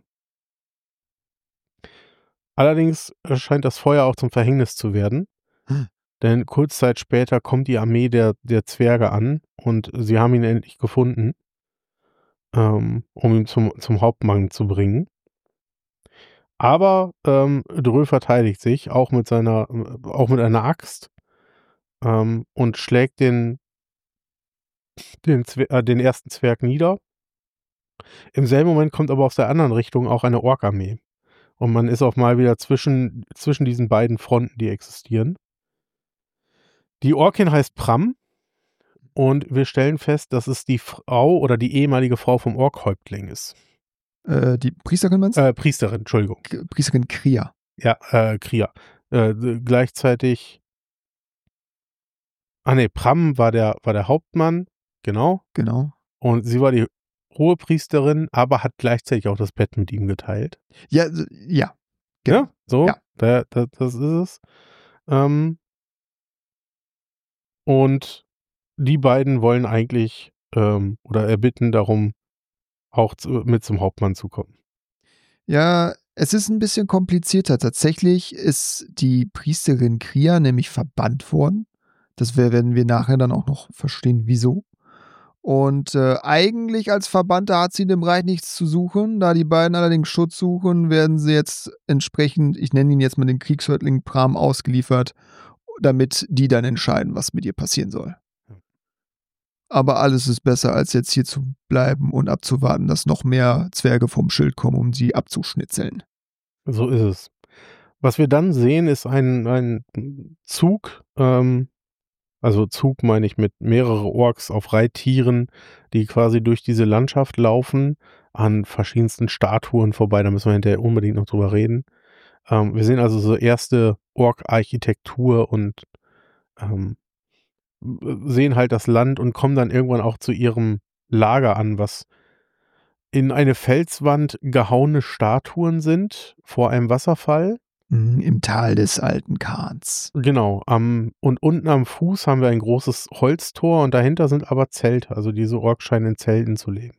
Allerdings scheint das Feuer auch zum Verhängnis zu werden. Denn kurz Zeit später kommt die Armee der Zwerge an und sie haben ihn endlich gefunden, um ihn zum Hauptmann zu bringen. Aber Drö verteidigt sich auch mit einer Axt und schlägt den ersten Zwerg nieder. Im selben Moment kommt aber aus der anderen Richtung auch eine Ork-Armee. Und man ist auch mal wieder zwischen diesen beiden Fronten, die existieren. Die Orkin heißt Pram und wir stellen fest, dass es die Frau oder die ehemalige Frau vom Ork-Häuptling ist. Die Priesterin meinst du? Priesterin, Entschuldigung. Priesterin Kria. Ja, Kria. Gleichzeitig. Pram war der Hauptmann, genau. Genau. Und sie war die Hohepriesterin, aber hat gleichzeitig auch das Bett mit ihm geteilt. Ja. Genau. Ja, so, Ja. das ist es. Und die beiden wollen eigentlich oder erbitten darum, auch mit zum Hauptmann zu kommen. Ja, es ist ein bisschen komplizierter. Tatsächlich ist die Priesterin Kria nämlich verbannt worden. Das werden wir nachher dann auch noch verstehen, wieso. Und eigentlich als Verbannte hat sie in dem Reich nichts zu suchen. Da die beiden allerdings Schutz suchen, werden sie jetzt entsprechend, ich nenne ihn jetzt mal den Kriegshäuptling Pram, ausgeliefert, damit die dann entscheiden, was mit ihr passieren soll. Aber alles ist besser, als jetzt hier zu bleiben und abzuwarten, dass noch mehr Zwerge vom Schild kommen, um sie abzuschnitzeln. So ist es. Was wir dann sehen, ist ein Zug, also Zug meine ich mit mehrere Orks auf Reittieren, die quasi durch diese Landschaft laufen, an verschiedensten Statuen vorbei, da müssen wir hinterher unbedingt noch drüber reden. Wir sehen also so erste Ork-Architektur und sehen halt das Land und kommen dann irgendwann auch zu ihrem Lager an, was in eine Felswand gehauene Statuen sind vor einem Wasserfall. Im Tal des alten Kahns. Genau, und unten am Fuß haben wir ein großes Holztor und dahinter sind aber Zelte, also diese Orks scheinen in Zelten zu leben.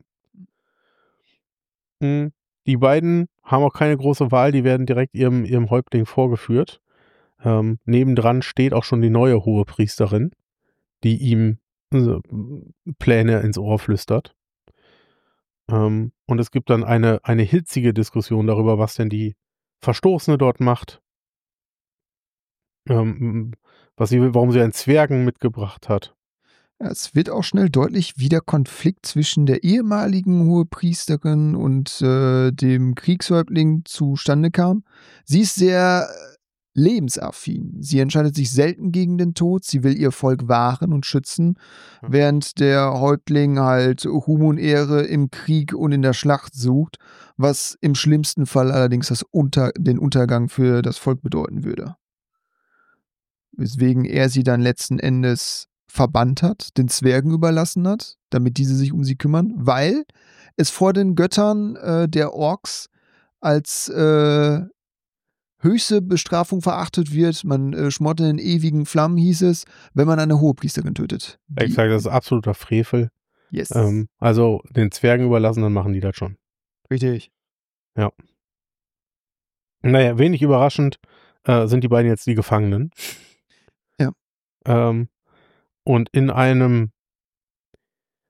Die beiden haben auch keine große Wahl, die werden direkt ihrem Häuptling vorgeführt. Nebendran steht auch schon die neue Hohepriesterin, die ihm Pläne ins Ohr flüstert. Und es gibt dann eine hitzige Diskussion darüber, was denn die Verstoßene dort macht. Warum sie einen Zwergen mitgebracht hat. Ja, es wird auch schnell deutlich, wie der Konflikt zwischen der ehemaligen Hohepriesterin und dem Kriegshäuptling zustande kam. Sie ist sehr lebensaffin. Sie entscheidet sich selten gegen den Tod. Sie will ihr Volk wahren und schützen, während der Häuptling halt Ruhm und Ehre im Krieg und in der Schlacht sucht, was im schlimmsten Fall allerdings den Untergang für das Volk bedeuten würde. Weswegen er sie dann letzten Endes verbannt hat, den Zwergen überlassen hat, damit diese sich um sie kümmern, weil es vor den Göttern der Orks als höchste Bestrafung verachtet wird. Man schmort in den ewigen Flammen, hieß es, wenn man eine Hohepriesterin tötet. Exakt, das ist absoluter Frevel. Yes. Also den Zwergen überlassen, dann machen die das schon. Richtig. Ja. Naja, wenig überraschend sind die beiden jetzt die Gefangenen. Ja. Und in einem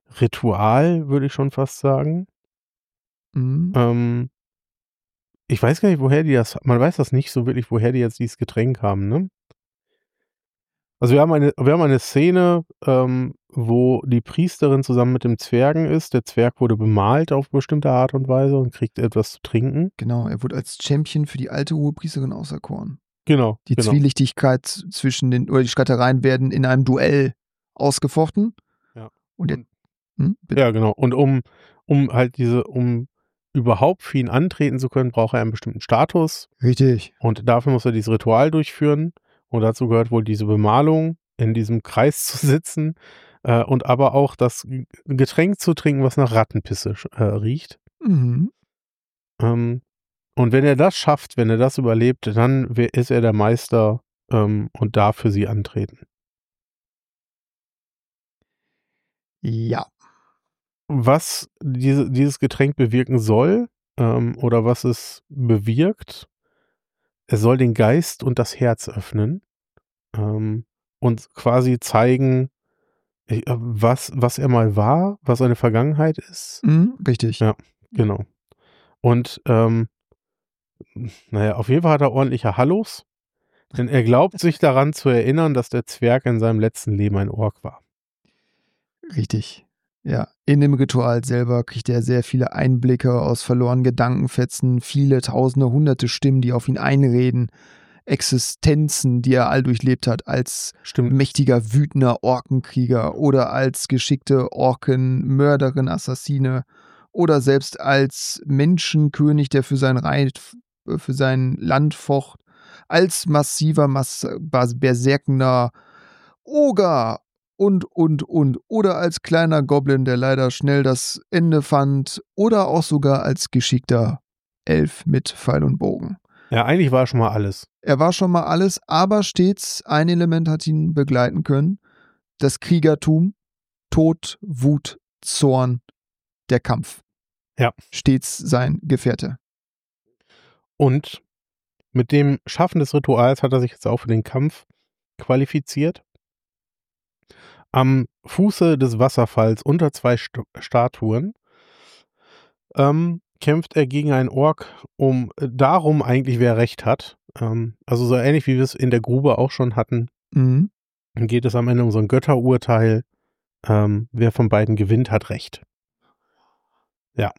Ritual, würde ich schon fast sagen. Mhm. Ich weiß gar nicht, woher die man weiß das nicht so wirklich, woher die jetzt dieses Getränk haben, ne? Also, wir haben eine Szene, wo die Priesterin zusammen mit dem Zwergen ist. Der Zwerg wurde bemalt auf bestimmte Art und Weise und kriegt etwas zu trinken. Genau, er wurde als Champion für die alte Hohepriesterin auserkoren. Genau, Die genau. Zwielichtigkeit zwischen die Streitereien werden in einem Duell ausgefochten. Ja. Und Und bitte. ja, genau. Und um überhaupt für ihn antreten zu können, braucht er einen bestimmten Status Richtig. und dafür muss er dieses Ritual durchführen und dazu gehört wohl diese Bemalung, in diesem Kreis zu sitzen, und aber auch das Getränk zu trinken, was nach Rattenpisse riecht. Mhm. Ähm, und wenn er das schafft, wenn er das überlebt, dann ist er der Meister, und darf für sie antreten. Ja. Was dieses Getränk bewirken soll, oder was es bewirkt, es soll den Geist und das Herz öffnen, ähm, und quasi zeigen, was er mal war, was seine Vergangenheit ist. Richtig. Ja, genau. Und, na ja, auf jeden Fall hat er ordentliche Hallos, denn er glaubt sich daran zu erinnern, dass der Zwerg in seinem letzten Leben ein Ork war. Richtig. Ja. In dem Ritual selber kriegt er sehr viele Einblicke aus verlorenen Gedankenfetzen, viele Tausende, Hunderte Stimmen, die auf ihn einreden, Existenzen, die er all durchlebt hat, als Stimmt. mächtiger, wütender Orkenkrieger oder als geschickte Orkenmörderin, Assassine oder selbst als Menschenkönig, der für sein für sein Land focht, als massiver, berserkender Oger und. Oder als kleiner Goblin, der leider schnell das Ende fand. Oder auch sogar als geschickter Elf mit Pfeil und Bogen. Ja, eigentlich war er schon mal alles. Er war schon mal alles, aber stets ein Element hat ihn begleiten können. Das Kriegertum, Tod, Wut, Zorn, der Kampf. Ja. Stets sein Gefährte. Und mit dem Schaffen des Rituals hat er sich jetzt auch für den Kampf qualifiziert. Am Fuße des Wasserfalls unter 2 Statuen, kämpft er gegen einen Ork darum eigentlich, wer Recht hat. Also so ähnlich wie wir es in der Grube auch schon hatten, Mhm. geht es am Ende um so ein Götterurteil. Wer von beiden gewinnt, hat Recht. Ja.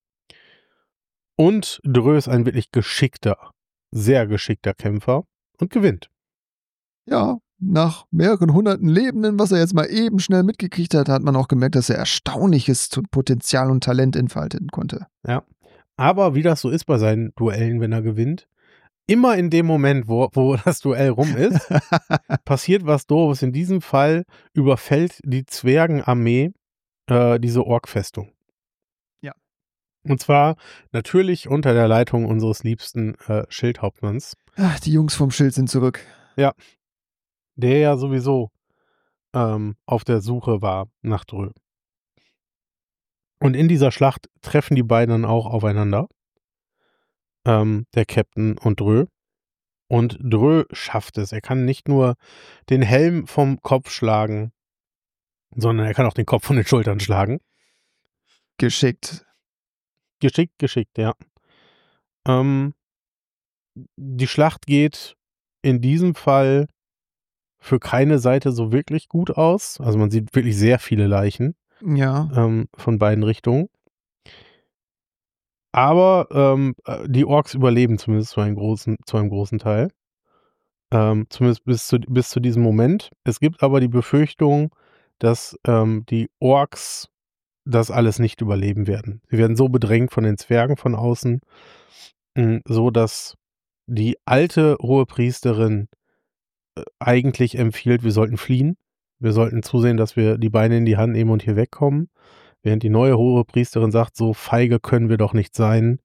Und Drö ist ein wirklich sehr geschickter Kämpfer und gewinnt. Ja, nach mehreren hunderten Lebenden, was er jetzt mal eben schnell mitgekriegt hat, hat man auch gemerkt, dass er erstaunliches Potenzial und Talent entfalten konnte. Ja. Aber wie das so ist bei seinen Duellen, wenn er gewinnt, immer in dem Moment, wo das Duell rum ist, passiert was Doofes. In diesem Fall überfällt die Zwergenarmee diese Orkfestung. Ja. Und zwar natürlich unter der Leitung unseres liebsten Schildhauptmanns. Ach, die Jungs vom Schild sind zurück. Ja. Der ja sowieso auf der Suche war nach Drö. Und in dieser Schlacht treffen die beiden dann auch aufeinander. Der Captain und Drö. Und Drö schafft es. Er kann nicht nur den Helm vom Kopf schlagen, sondern er kann auch den Kopf von den Schultern schlagen. Geschickt. Geschickt, ja. Die Schlacht geht in diesem Fall für keine Seite so wirklich gut aus. Also man sieht wirklich sehr viele Leichen Ja. von beiden Richtungen. Aber die Orks überleben zumindest zu einem großen Teil. Zumindest bis zu diesem Moment. Es gibt aber die Befürchtung, dass die Orks das alles nicht überleben werden. Sie werden so bedrängt von den Zwergen von außen, so dass die alte Hohepriesterin eigentlich empfiehlt, wir sollten fliehen. Wir sollten zusehen, dass wir die Beine in die Hand nehmen und hier wegkommen. Während die neue Hohepriesterin sagt, so feige können wir doch nicht sein.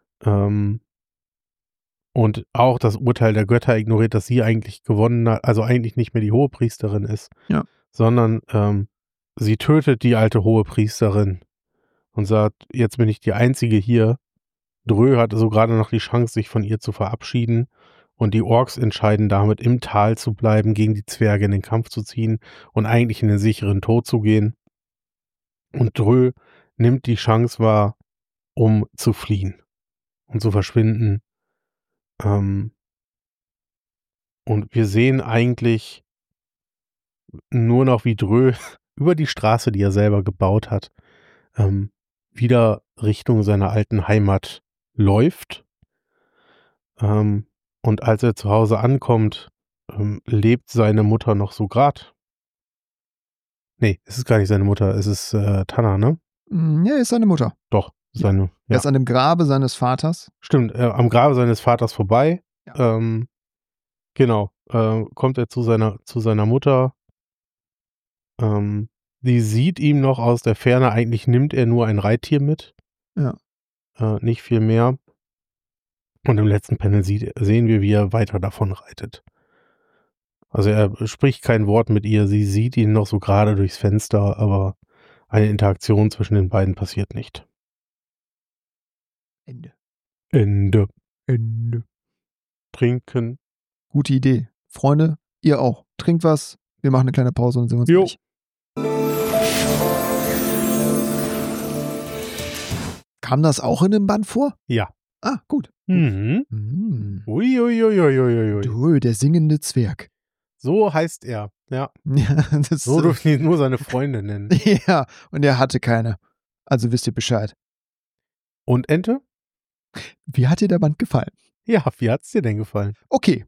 Und auch das Urteil der Götter ignoriert, dass sie eigentlich gewonnen hat, also eigentlich nicht mehr die Hohepriesterin ist, Ja. sondern sie tötet die alte Hohepriesterin und sagt, jetzt bin ich die Einzige hier. Drö hat so gerade noch die Chance, sich von ihr zu verabschieden. Und die Orks entscheiden damit, im Tal zu bleiben, gegen die Zwerge in den Kampf zu ziehen und eigentlich in den sicheren Tod zu gehen. Und Drö nimmt die Chance wahr, um zu fliehen und zu verschwinden. Und wir sehen eigentlich nur noch, wie Drö über die Straße, die er selber gebaut hat, wieder Richtung seiner alten Heimat läuft. Und als er zu Hause ankommt, lebt seine Mutter noch so grad. Nee, es ist gar nicht seine Mutter, es ist Tanner, ne? Ja, ist seine Mutter. Doch, seine. Er ist an dem Grabe seines Vaters. Stimmt, am Grabe seines Vaters vorbei. Ja. Genau, kommt er zu seiner Mutter. Die sieht ihm noch aus der Ferne. Eigentlich nimmt er nur ein Reittier mit. Ja. Nicht viel mehr. Und im letzten Panel sehen wir, wie er weiter davon reitet. Also er spricht kein Wort mit ihr. Sie sieht ihn noch so gerade durchs Fenster, aber eine Interaktion zwischen den beiden passiert nicht. Ende. Trinken. Gute Idee. Freunde, ihr auch. Trinkt was. Wir machen eine kleine Pause und sehen uns gleich. Kam das auch in dem Band vor? Ja. Ah, gut. Mhm. Uiuiuiuiui. Drö, der singende Zwerg. So heißt er, ja. Das So dürfen ihn nur seine Freunde nennen. Ja, und er hatte keine. Also wisst ihr Bescheid. Und Ente? Wie hat dir der Band gefallen? Ja, wie hat's dir denn gefallen? Okay.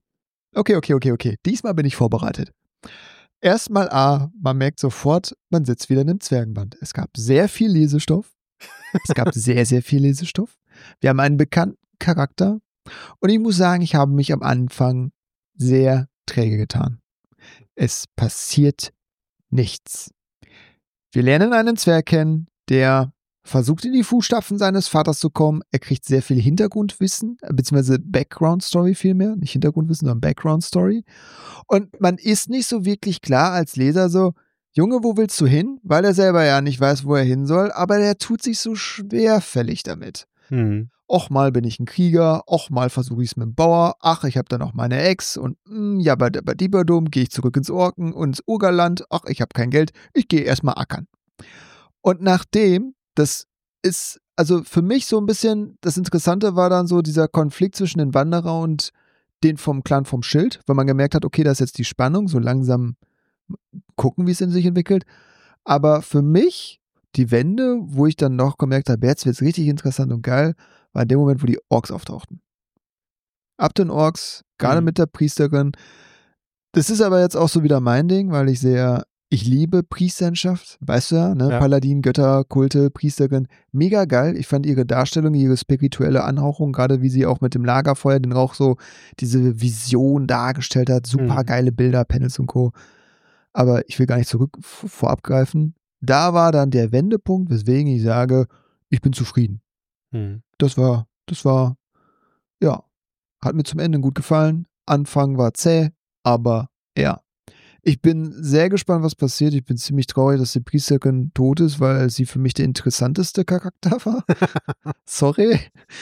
Diesmal bin ich vorbereitet. Erstmal man merkt sofort, man sitzt wieder in einem Zwergenband. Es gab sehr viel Lesestoff. Es gab sehr, sehr viel Lesestoff. Wir haben einen bekannten Charakter. Und ich muss sagen, ich habe mich am Anfang sehr träge getan. Es passiert nichts. Wir lernen einen Zwerg kennen, der versucht in die Fußstapfen seines Vaters zu kommen. Er kriegt sehr viel Hintergrundwissen, beziehungsweise Background-Story vielmehr. Nicht Hintergrundwissen, sondern Background-Story. Und man ist nicht so wirklich klar als Leser so, Junge, wo willst du hin? Weil er selber ja nicht weiß, wo er hin soll, aber der tut sich so schwerfällig damit. Och, mal bin ich ein Krieger, och, mal versuche ich es mit dem Bauer, ach, ich habe da noch meine Ex und ja, bei Dieberdom gehe ich zurück ins Urgerland, ach, ich habe kein Geld, ich gehe erstmal ackern. Und nachdem, das ist, also für mich so ein bisschen, das Interessante war dann so dieser Konflikt zwischen den Wanderer und den vom Clan vom Schild, weil man gemerkt hat, okay, da ist jetzt die Spannung, so langsam gucken, wie es in sich entwickelt. Aber für mich, die Wende, wo ich dann noch gemerkt habe, jetzt wird es richtig interessant und geil, war in dem Moment, wo die Orks auftauchten. Ab den Orks, gerade mit der Priesterin. Das ist aber jetzt auch so wieder mein Ding, weil ich liebe Priesterschaft, weißt du ja, ne? Ja. Paladin, Götter, Kulte, Priesterin, mega geil. Ich fand ihre Darstellung, ihre spirituelle Anhauchung, gerade wie sie auch mit dem Lagerfeuer den Rauch so diese Vision dargestellt hat, super geile Bilder, Panels und Co. Aber ich will gar nicht vorab greifen. Da war dann der Wendepunkt, weswegen ich sage, ich bin zufrieden. Das war, ja, hat mir zum Ende gut gefallen. Anfang war zäh, aber ja. Ich bin sehr gespannt, was passiert. Ich bin ziemlich traurig, dass die Priesterin tot ist, weil sie für mich der interessanteste Charakter war. Sorry.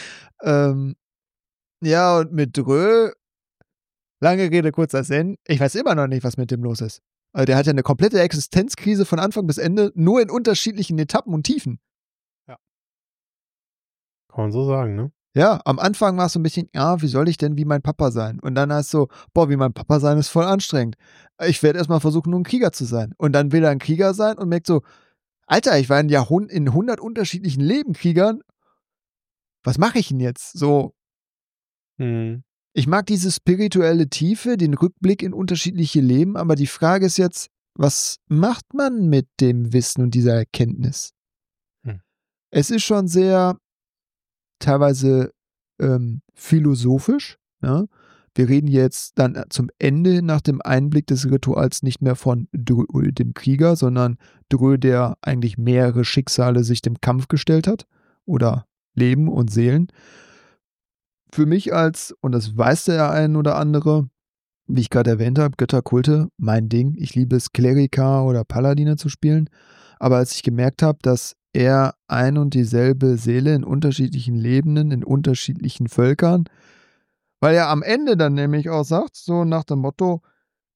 Ja, und mit Drö, lange Rede, kurzer Sinn, ich weiß immer noch nicht, was mit dem los ist. Also der hat ja eine komplette Existenzkrise von Anfang bis Ende, nur in unterschiedlichen Etappen und Tiefen. Ja. Kann man so sagen, ne? Ja, am Anfang war es so ein bisschen, ja, wie soll ich denn wie mein Papa sein? Und dann heißt es so, boah, wie mein Papa sein ist voll anstrengend. Ich werde erstmal versuchen, nur ein Krieger zu sein. Und dann will er ein Krieger sein und merkt so, Alter, ich war in 100 unterschiedlichen Leben Kriegern. Was mache ich denn jetzt? So. Ich mag diese spirituelle Tiefe, den Rückblick in unterschiedliche Leben, aber die Frage ist jetzt, was macht man mit dem Wissen und dieser Erkenntnis? Es ist schon sehr teilweise philosophisch. Ja? Wir reden jetzt dann zum Ende nach dem Einblick des Rituals nicht mehr von Drö, dem Krieger, sondern Drö, der eigentlich mehrere Schicksale sich dem Kampf gestellt hat oder Leben und Seelen. Für mich und das weiß der ein oder andere, wie ich gerade erwähnt habe, Götterkulte, mein Ding. Ich liebe es, Kleriker oder Paladine zu spielen. Aber als ich gemerkt habe, dass er ein und dieselbe Seele in unterschiedlichen Lebenden, in unterschiedlichen Völkern, weil er am Ende dann nämlich auch sagt, so nach dem Motto,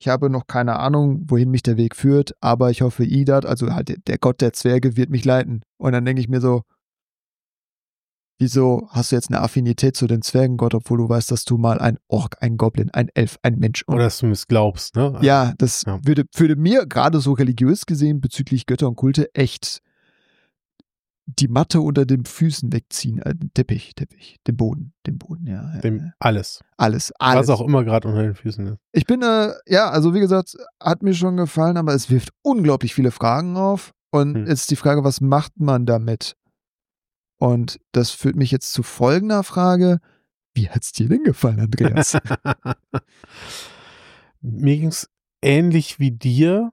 Ich habe noch keine Ahnung, wohin mich der Weg führt, aber ich hoffe, Idad, also halt der Gott der Zwerge, wird mich leiten. Und dann denke ich mir so, wieso hast du jetzt eine Affinität zu den Zwergengott, obwohl du weißt, dass du mal ein Ork, ein Goblin, ein Elf, ein Mensch und Oder dass du es glaubst, ne? ja, das Ja. würde mir gerade so religiös gesehen bezüglich Götter und Kulte echt die Matte unter den Füßen wegziehen. Den Teppich, den Boden, ja. Alles. Alles. Was auch immer gerade unter den Füßen ist. Ich bin, ja, also wie gesagt, hat mir schon gefallen, aber es wirft unglaublich viele Fragen auf. Und jetzt die Frage, was macht man damit? Und das führt mich jetzt zu folgender Frage. Wie hat's dir denn gefallen, Andreas? Mir ging's ähnlich wie dir.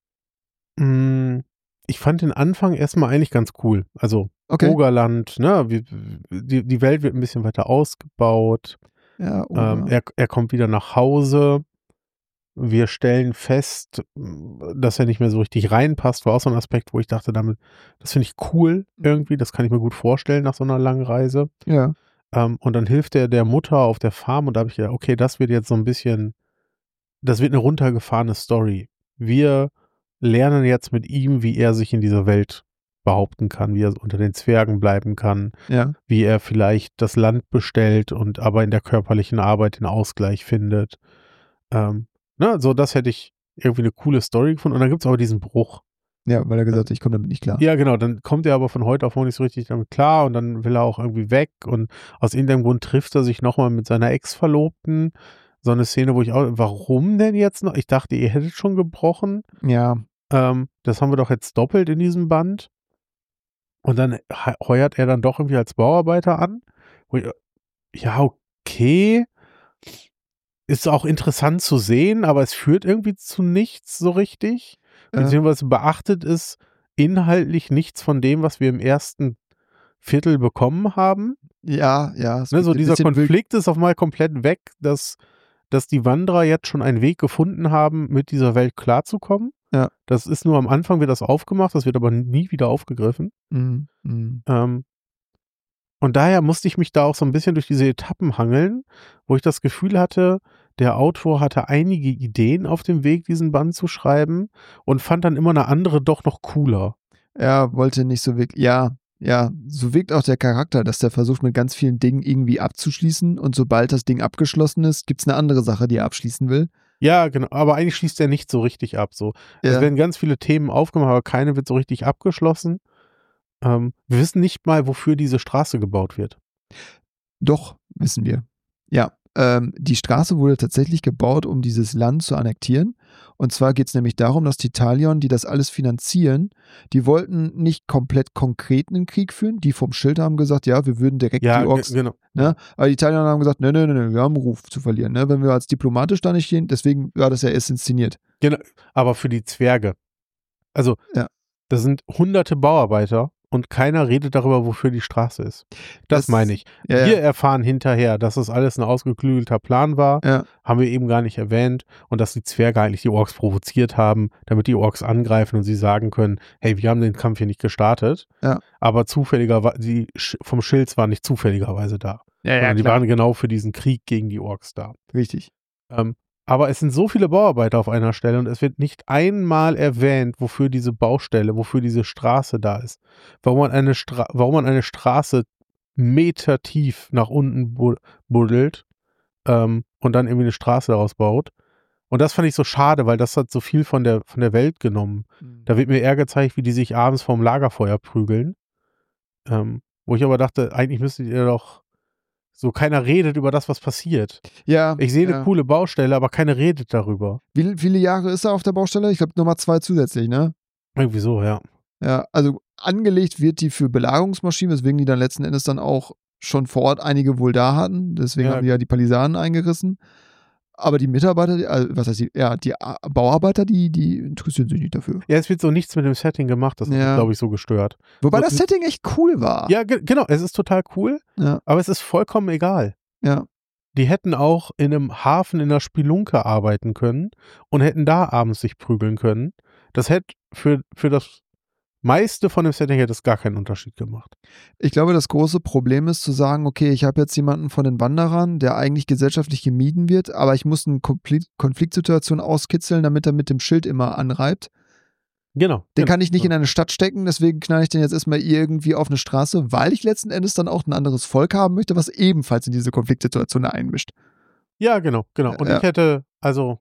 Ich fand den Anfang erstmal eigentlich ganz cool. Also Okay. Ogerland, ne? Die Welt wird ein bisschen weiter ausgebaut. Ja, er kommt wieder nach Hause. Wir stellen fest, dass er nicht mehr so richtig reinpasst. War auch so ein Aspekt, wo ich dachte, das finde ich cool irgendwie. Das kann ich mir gut vorstellen nach so einer langen Reise. Ja. Und dann hilft er der Mutter auf der Farm und da habe ich gedacht, okay, das wird jetzt so ein bisschen, das wird eine runtergefahrene Story. Wir lernen jetzt mit ihm, wie er sich in dieser Welt behaupten kann, wie er unter den Zwergen bleiben kann, Ja. wie er vielleicht das Land bestellt und aber in der körperlichen Arbeit den Ausgleich findet. So das hätte ich irgendwie eine coole Story gefunden. Und dann gibt es aber diesen Bruch. Ja, weil er gesagt hat, ich komme damit nicht klar. Ja, genau, dann kommt er aber von heute auf morgen nicht so richtig damit klar und dann will er auch irgendwie weg und aus irgendeinem Grund trifft er sich nochmal mit seiner Ex-Verlobten. So eine Szene, wo ich auch, warum denn jetzt noch? Ich dachte, ihr hättet schon gebrochen. Ja. Das haben wir doch jetzt doppelt in diesem Band. Und dann heuert er dann doch irgendwie als Bauarbeiter an. Ja, okay. Ist auch interessant zu sehen, aber es führt irgendwie zu nichts so richtig. Beziehungsweise beachtet es inhaltlich nichts von dem, was wir im ersten Viertel bekommen haben. Ja. So dieser Konflikt ist auf einmal komplett weg, dass die Wanderer jetzt schon einen Weg gefunden haben, mit dieser Welt klarzukommen. Ja. Das ist nur am Anfang wird das aufgemacht, das wird aber nie wieder aufgegriffen. Und daher musste ich mich da auch so ein bisschen durch diese Etappen hangeln, wo ich das Gefühl hatte, der Autor hatte einige Ideen auf dem Weg, diesen Band zu schreiben und fand dann immer eine andere doch noch cooler. Er wollte nicht so wirklich, ja, so wirkt auch der Charakter, dass der versucht, mit ganz vielen Dingen irgendwie abzuschließen und sobald das Ding abgeschlossen ist, gibt es eine andere Sache, die er abschließen will. Ja, genau, aber eigentlich schließt er nicht so richtig ab. So. Ja. Es werden ganz viele Themen aufgemacht, aber keine wird so richtig abgeschlossen. Wir wissen nicht mal, wofür diese Straße gebaut wird. Doch, wissen wir. Ja, die Straße wurde tatsächlich gebaut, um dieses Land zu annektieren. Und zwar geht es nämlich darum, dass die Talion, die das alles finanzieren, die wollten nicht komplett konkret einen Krieg führen. Die vom Schild haben gesagt, ja, wir würden direkt die Orks. Genau. Ne? Aber die Talion haben gesagt, nee, wir haben einen Ruf zu verlieren. Ne? Wenn wir als diplomatisch da nicht stehen, deswegen war das ja erst inszeniert. Genau, aber für die Zwerge. Also, da sind hunderte Bauarbeiter. Und keiner redet darüber, wofür die Straße ist. Das meine ich. Wir erfahren hinterher, dass das alles ein ausgeklügelter Plan war. Ja. Haben wir eben gar nicht erwähnt. Und dass die Zwerge eigentlich die Orks provoziert haben, damit die Orks angreifen und sie sagen können, hey, wir haben den Kampf hier nicht gestartet. Ja. Aber zufälligerweise, die vom Schild waren nicht zufälligerweise da. Ja, die waren genau für diesen Krieg gegen die Orks da. Richtig. Aber es sind so viele Bauarbeiter auf einer Stelle und es wird nicht einmal erwähnt, wofür diese Baustelle, wofür diese Straße da ist. Warum man eine Straße Meter tief nach unten buddelt und dann irgendwie eine Straße daraus baut. Und das fand ich so schade, weil das hat so viel von der Welt genommen. Da wird mir eher gezeigt, wie die sich abends vorm Lagerfeuer prügeln. Wo ich aber dachte, eigentlich müsstet ihr doch so, keiner redet über das, was passiert. Ja. Ich sehe eine coole Baustelle, aber keiner redet darüber. Wie viele Jahre ist er auf der Baustelle? Ich glaube, nochmal 2 zusätzlich, ne? Irgendwie so, ja. Ja, also angelegt wird die für Belagerungsmaschinen, weswegen die dann letzten Endes dann auch schon vor Ort einige wohl da hatten. Deswegen haben die ja die Palisaden eingerissen. Aber die Mitarbeiter, die Bauarbeiter, die interessieren sich nicht dafür. Ja, es wird so nichts mit dem Setting gemacht, das hat mich, glaube ich, so gestört. Wobei das Setting echt cool war. Ja, genau, es ist total cool, aber es ist vollkommen egal. Ja. Die hätten auch in einem Hafen in einer Spelunke arbeiten können und hätten da abends sich prügeln können. Das hätte für das meiste von dem Setting hätte es gar keinen Unterschied gemacht. Ich glaube, das große Problem ist zu sagen, okay, ich habe jetzt jemanden von den Wanderern, der eigentlich gesellschaftlich gemieden wird, aber ich muss eine Konfliktsituation auskitzeln, damit er mit dem Schild immer anreibt. Genau. Den kann ich nicht in eine Stadt stecken, deswegen knall ich den jetzt erstmal irgendwie auf eine Straße, weil ich letzten Endes dann auch ein anderes Volk haben möchte, was ebenfalls in diese Konfliktsituation einmischt. Ja, genau. Und ich hätte, also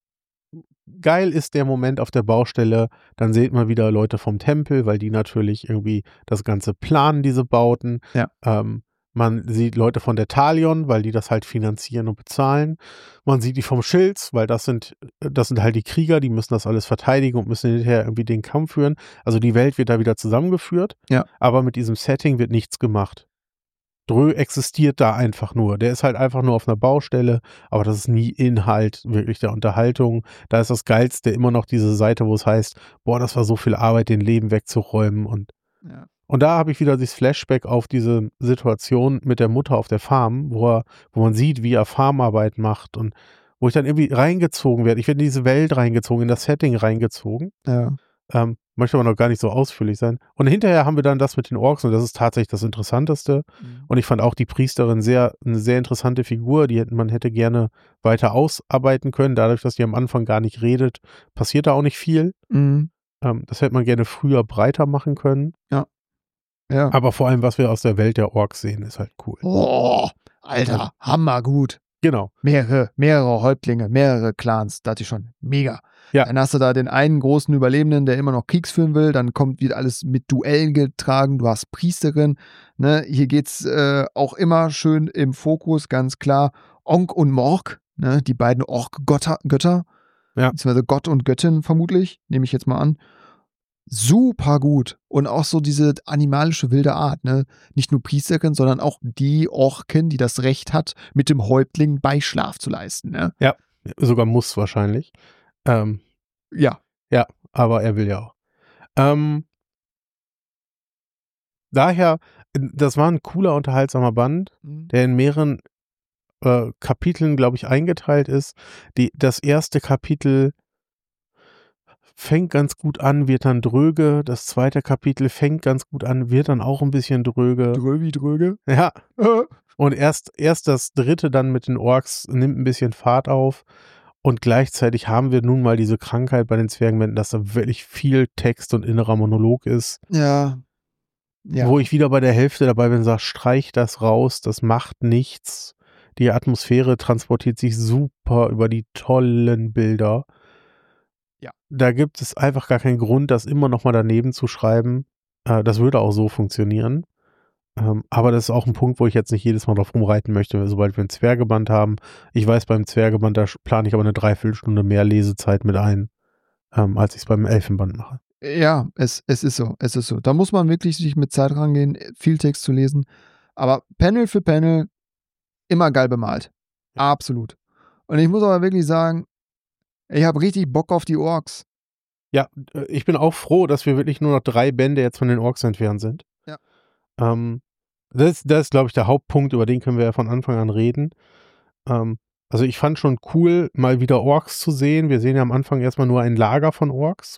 geil ist der Moment auf der Baustelle, dann sieht man wieder Leute vom Tempel, weil die natürlich irgendwie das Ganze planen, diese Bauten. Ja. Man sieht Leute von der Talion, weil die das halt finanzieren und bezahlen. Man sieht die vom Schilds, weil das sind halt die Krieger, die müssen das alles verteidigen und müssen hinterher irgendwie den Kampf führen. Also die Welt wird da wieder zusammengeführt, Ja. aber mit diesem Setting wird nichts gemacht. Drö existiert da einfach nur. Der ist halt einfach nur auf einer Baustelle, aber das ist nie Inhalt wirklich der Unterhaltung. Da ist das Geilste immer noch diese Seite, wo es heißt, boah, das war so viel Arbeit, den Leben wegzuräumen und da habe ich wieder dieses Flashback auf diese Situation mit der Mutter auf der Farm, wo man sieht, wie er Farmarbeit macht und wo ich dann irgendwie reingezogen werde. Ich werde in diese Welt reingezogen, in das Setting reingezogen. Ja. Möchte aber noch gar nicht so ausführlich sein. Und hinterher haben wir dann das mit den Orks und das ist tatsächlich das Interessanteste. Und ich fand auch die Priesterin eine sehr interessante Figur, man hätte gerne weiter ausarbeiten können. Dadurch, dass die am Anfang gar nicht redet, passiert da auch nicht viel. Das hätte man gerne früher breiter machen können. Ja. Aber vor allem, was wir aus der Welt der Orks sehen, ist halt cool. Oh, Alter, hammergut. Genau. Mehrere Häuptlinge, mehrere Clans, das ist schon mega. Ja. Dann hast du da den einen großen Überlebenden, der immer noch Kriegs führen will, dann kommt wieder alles mit Duellen getragen, du hast Priesterin, ne? Hier geht's auch immer schön im Fokus, ganz klar, Onk und Morg, ne? Die beiden Ork-Götter, ja. beziehungsweise Gott und Göttin vermutlich, nehme ich jetzt mal an. Super gut. Und auch so diese animalische wilde Art, ne? Nicht nur Priesterin, sondern auch die Orkin, die das Recht hat, mit dem Häuptling Beischlaf zu leisten, ne? Ja, sogar muss wahrscheinlich. Ja. Ja, aber er will ja auch. Daher, das war ein cooler, unterhaltsamer Band, der in mehreren Kapiteln, glaube ich, eingeteilt ist. Das erste Kapitel fängt ganz gut an, wird dann dröge. Das zweite Kapitel fängt ganz gut an, wird dann auch ein bisschen dröge. Dröge? Ja. Und erst das dritte dann mit den Orks nimmt ein bisschen Fahrt auf. Und gleichzeitig haben wir nun mal diese Krankheit bei den Zwergenbänden, dass da wirklich viel Text und innerer Monolog ist. Ja. Wo ich wieder bei der Hälfte dabei bin und sage, streich das raus, das macht nichts. Die Atmosphäre transportiert sich super über die tollen Bilder. Ja. Da gibt es einfach gar keinen Grund, das immer noch mal daneben zu schreiben. Das würde auch so funktionieren. Aber das ist auch ein Punkt, wo ich jetzt nicht jedes Mal drauf rumreiten möchte, sobald wir ein Zwergeband haben. Ich weiß, beim Zwergeband, da plane ich aber eine Dreiviertelstunde mehr Lesezeit mit ein, als ich es beim Elfenband mache. Ja, es ist so. Da muss man wirklich sich mit Zeit rangehen, viel Text zu lesen. Aber Panel für Panel immer geil bemalt. Absolut. Und ich muss aber wirklich sagen, ich habe richtig Bock auf die Orks. Ja, ich bin auch froh, dass wir wirklich nur noch 3 Bände jetzt von den Orks entfernt sind. Ja. Das ist, glaube ich, der Hauptpunkt, über den können wir ja von Anfang an reden. Also ich fand schon cool, mal wieder Orks zu sehen. Wir sehen ja am Anfang erstmal nur ein Lager von Orks.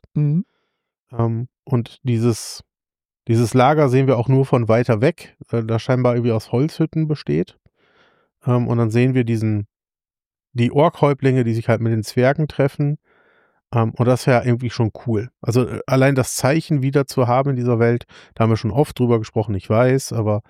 Und dieses Lager sehen wir auch nur von weiter weg, das scheinbar irgendwie aus Holzhütten besteht. Und dann sehen wir die Ork-Häuptlinge, die sich halt mit den Zwergen treffen. Und das ist ja irgendwie schon cool. Also allein das Zeichen wieder zu haben in dieser Welt, da haben wir schon oft drüber gesprochen, ich weiß, aber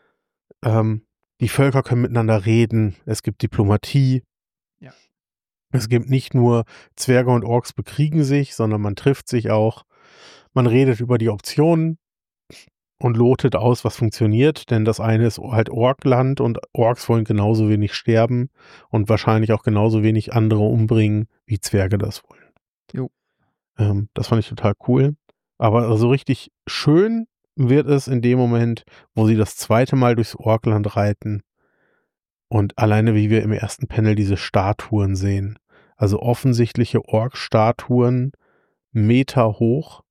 die Völker können miteinander reden, es gibt Diplomatie. Ja. Es gibt nicht nur Zwerge und Orks bekriegen sich, sondern man trifft sich auch. Man redet über die Optionen und lotet aus, was funktioniert, denn das eine ist halt Orkland und Orks wollen genauso wenig sterben und wahrscheinlich auch genauso wenig andere umbringen, wie Zwerge das wollen. Jo. Das fand ich total cool. Aber so richtig schön wird es in dem Moment, wo sie das zweite Mal durchs Orkland reiten und alleine wie wir im ersten Panel diese Statuen sehen. Also offensichtliche Ork-Statuen, Meter hoch,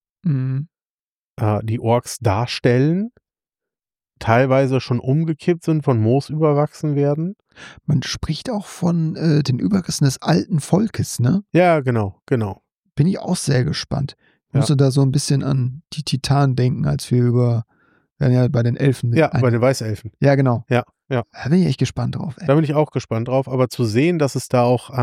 die Orks darstellen, teilweise schon umgekippt sind, von Moos überwachsen werden. Man spricht auch von den Überresten des alten Volkes, ne? Ja, genau. Bin ich auch sehr gespannt. Musste da so ein bisschen an die Titanen denken, als wir ja bei den Elfen. Ja, bei den Weißelfen. Ja, genau. Ja. Da bin ich echt gespannt drauf. Da bin ich auch gespannt drauf, aber zu sehen, dass es da auch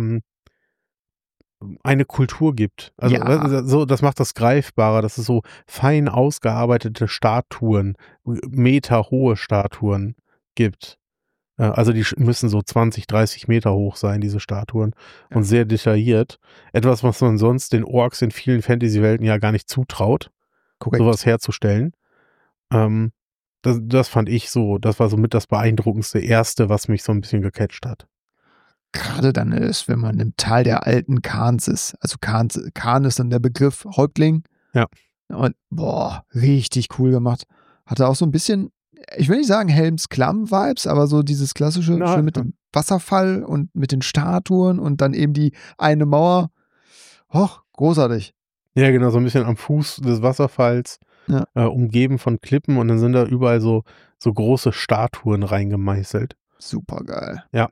eine Kultur gibt. Also so, das macht das greifbarer, dass es so fein ausgearbeitete Statuen, meterhohe Statuen gibt. Also die müssen so 20, 30 Meter hoch sein, diese Statuen. Und sehr detailliert. Etwas, was man sonst den Orks in vielen Fantasy-Welten ja gar nicht zutraut, sowas herzustellen. Das fand ich so, das war somit das beeindruckendste Erste, was mich so ein bisschen gecatcht hat. Gerade dann ist, wenn man im Tal der alten Khans ist. Also Khan ist dann der Begriff Häuptling. Ja. Und richtig cool gemacht. Hatte auch so ein bisschen, ich will nicht sagen Helms-Klamm-Vibes, aber so dieses klassische, schön mit dem Wasserfall und mit den Statuen und dann eben die eine Mauer. Großartig. Ja, genau, so ein bisschen am Fuß des Wasserfalls, umgeben von Klippen und dann sind da überall so große Statuen reingemeißelt. Super geil. Ja.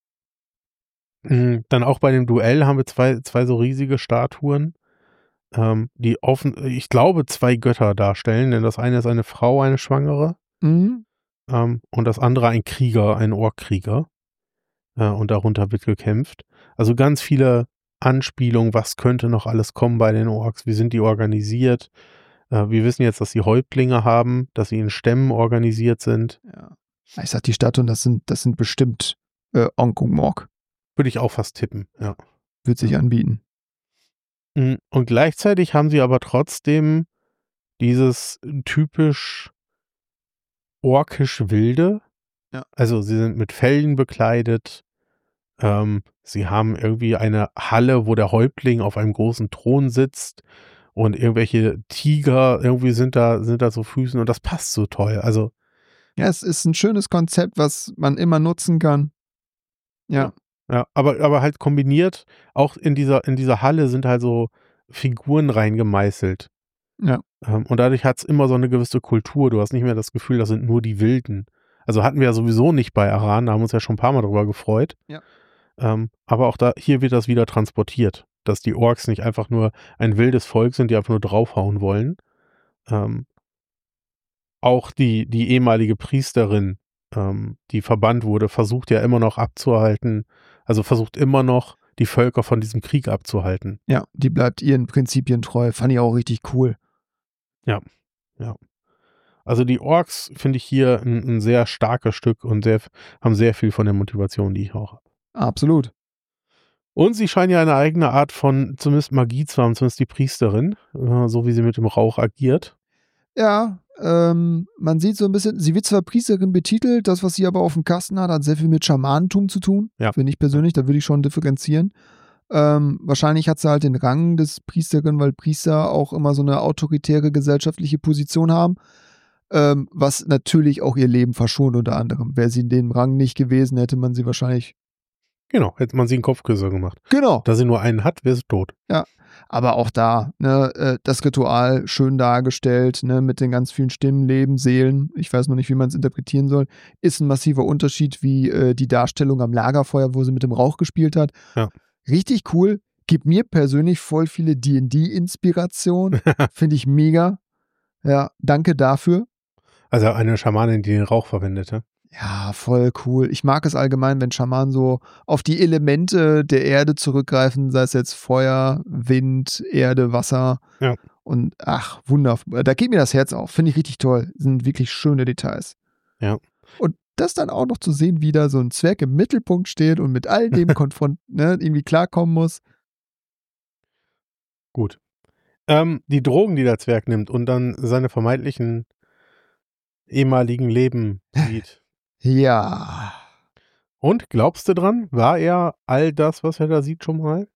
Dann auch bei dem Duell haben wir zwei so riesige Statuen, die ich glaube, 2 Götter darstellen, denn das eine ist eine Frau, eine Schwangere, und das andere ein Krieger, ein Orkkrieger, und darunter wird gekämpft. Also ganz viele Anspielungen, was könnte noch alles kommen bei den Orks, wie sind die organisiert. Wir wissen jetzt, dass sie Häuptlinge haben, dass sie in Stämmen organisiert sind. Ja. Ich sag, die Statuen, das sind bestimmt Onk und Mork. Würde ich auch fast tippen, ja. Wird sich anbieten. Und gleichzeitig haben sie aber trotzdem dieses typisch orkisch Wilde. Ja. Also sie sind mit Fellen bekleidet. Sie haben irgendwie eine Halle, wo der Häuptling auf einem großen Thron sitzt und irgendwelche Tiger irgendwie sind da so Füßen und das passt so toll. Also ja, es ist ein schönes Konzept, was man immer nutzen kann. Ja. Ja, aber halt kombiniert, auch in dieser Halle sind halt so Figuren reingemeißelt. Ja. Und dadurch hat es immer so eine gewisse Kultur. Du hast nicht mehr das Gefühl, das sind nur die Wilden. Also hatten wir ja sowieso nicht bei Aran, da haben wir uns ja schon ein paar Mal drüber gefreut. Ja. Aber auch hier wird das wieder transportiert, dass die Orks nicht einfach nur ein wildes Volk sind, die einfach nur draufhauen wollen. Auch die ehemalige Priesterin, die verbannt wurde, versucht ja immer noch abzuhalten, also versucht immer noch, die Völker von diesem Krieg abzuhalten. Ja, die bleibt ihren Prinzipien treu. Fand ich auch richtig cool. Ja. Also die Orks finde ich hier ein sehr starkes Stück und haben sehr viel von der Motivation, die ich auch habe. Absolut. Und sie scheinen ja eine eigene Art von zumindest Magie zu haben, zumindest die Priesterin, so wie sie mit dem Rauch agiert. Ja, man sieht so ein bisschen, sie wird zwar Priesterin betitelt, das, was sie aber auf dem Kasten hat sehr viel mit Schamanentum zu tun. Ja. Finde ich persönlich, da würde ich schon differenzieren. Wahrscheinlich hat sie halt den Rang des Priesterin, weil Priester auch immer so eine autoritäre gesellschaftliche Position haben, was natürlich auch ihr Leben verschont unter anderem. Wäre sie in dem Rang nicht gewesen, hätte man sie wahrscheinlich... Genau, hätte man sie einen Kopfküsser gemacht. Genau. Da sie nur einen hat, wäre sie tot. Ja, aber auch da, ne, das Ritual schön dargestellt, ne, mit den ganz vielen Stimmen, Leben, Seelen, ich weiß noch nicht, wie man es interpretieren soll, ist ein massiver Unterschied wie die Darstellung am Lagerfeuer, wo sie mit dem Rauch gespielt hat. Ja. Richtig cool, gibt mir persönlich voll viele D&D-Inspirationen, finde ich mega. Ja, danke dafür. Also eine Schamanin, die den Rauch verwendete. Ja, voll cool. Ich mag es allgemein, wenn Schamanen so auf die Elemente der Erde zurückgreifen, sei es jetzt Feuer, Wind, Erde, Wasser. Ja. Und wundervoll. Da geht mir das Herz auf. Finde ich richtig toll. Sind wirklich schöne Details. Ja. Und das dann auch noch zu sehen, wie da so ein Zwerg im Mittelpunkt steht und mit all dem irgendwie klarkommen muss. Gut. Die Drogen, die der Zwerg nimmt und dann seine vermeintlichen ehemaligen Leben sieht. Ja. Und, glaubst du dran? War er all das, was er da sieht, schon mal?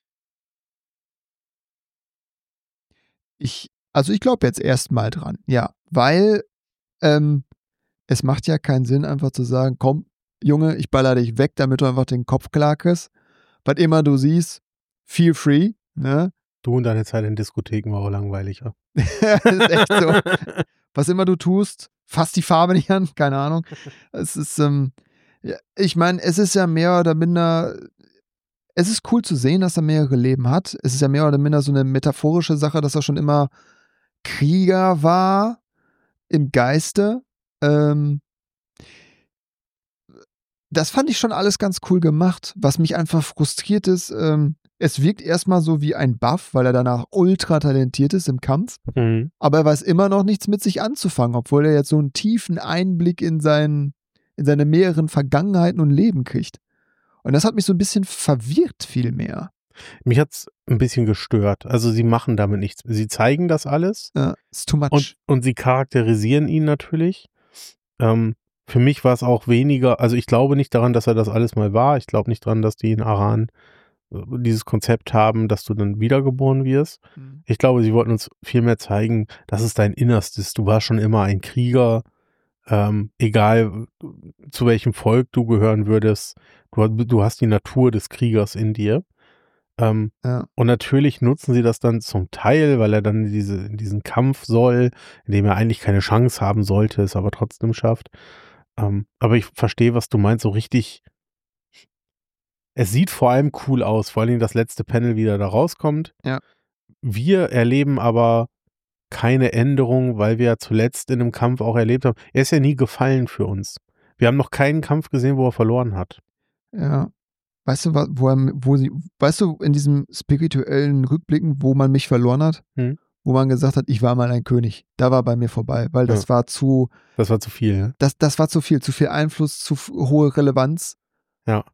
Ich glaube jetzt erstmal dran. Ja, weil es macht ja keinen Sinn, einfach zu sagen, komm, Junge, ich baller dich weg, damit du einfach den Kopf klar kriegst. Was immer du siehst, feel free. Ne? Du und deine Zeit in Diskotheken war auch langweiliger. Das ist echt so. Was immer du tust, fass die Farbe nicht an, keine Ahnung. Es ist, ich meine, es ist ja mehr oder minder, es ist cool zu sehen, dass er mehrere Leben hat. Es ist ja mehr oder minder so eine metaphorische Sache, dass er schon immer Krieger war im Geiste. Das fand ich schon alles ganz cool gemacht. Was mich einfach frustriert ist, es wirkt erstmal so wie ein Buff, weil er danach ultra talentiert ist im Kampf. Aber er weiß immer noch nichts mit sich anzufangen, obwohl er jetzt so einen tiefen Einblick in seine mehreren Vergangenheiten und Leben kriegt. Und das hat mich so ein bisschen verwirrt vielmehr. Mich hat es ein bisschen gestört. Also sie machen damit nichts. Sie zeigen das alles. Ja, ist too much. Und sie charakterisieren ihn natürlich. Für mich war es auch weniger, also ich glaube nicht daran, dass er das alles mal war. Ich glaube nicht daran, dass die in Aran dieses Konzept haben, dass du dann wiedergeboren wirst. Ich glaube, sie wollten uns viel mehr zeigen, das ist dein Innerstes. Du warst schon immer ein Krieger. Egal zu welchem Volk du gehören würdest, du hast die Natur des Kriegers in dir. Ja. Und natürlich nutzen sie das dann zum Teil, weil er dann in diesen Kampf soll, in dem er eigentlich keine Chance haben sollte, es aber trotzdem schafft. Aber ich verstehe, was du meinst, so richtig. Es sieht vor allem cool aus, vor allem das letzte Panel wieder da rauskommt. Ja. Wir erleben aber keine Änderung, weil wir ja zuletzt in einem Kampf auch erlebt haben. Er ist ja nie gefallen für uns. Wir haben noch keinen Kampf gesehen, wo er verloren hat. Ja. Weißt du, weißt du, in diesem spirituellen Rückblicken, wo man mich verloren hat? Wo man gesagt hat, ich war mal ein König. Da war bei mir vorbei, weil das war zu. Das war zu viel, ja? Das war zu viel Einfluss, zu hohe Relevanz. Ja.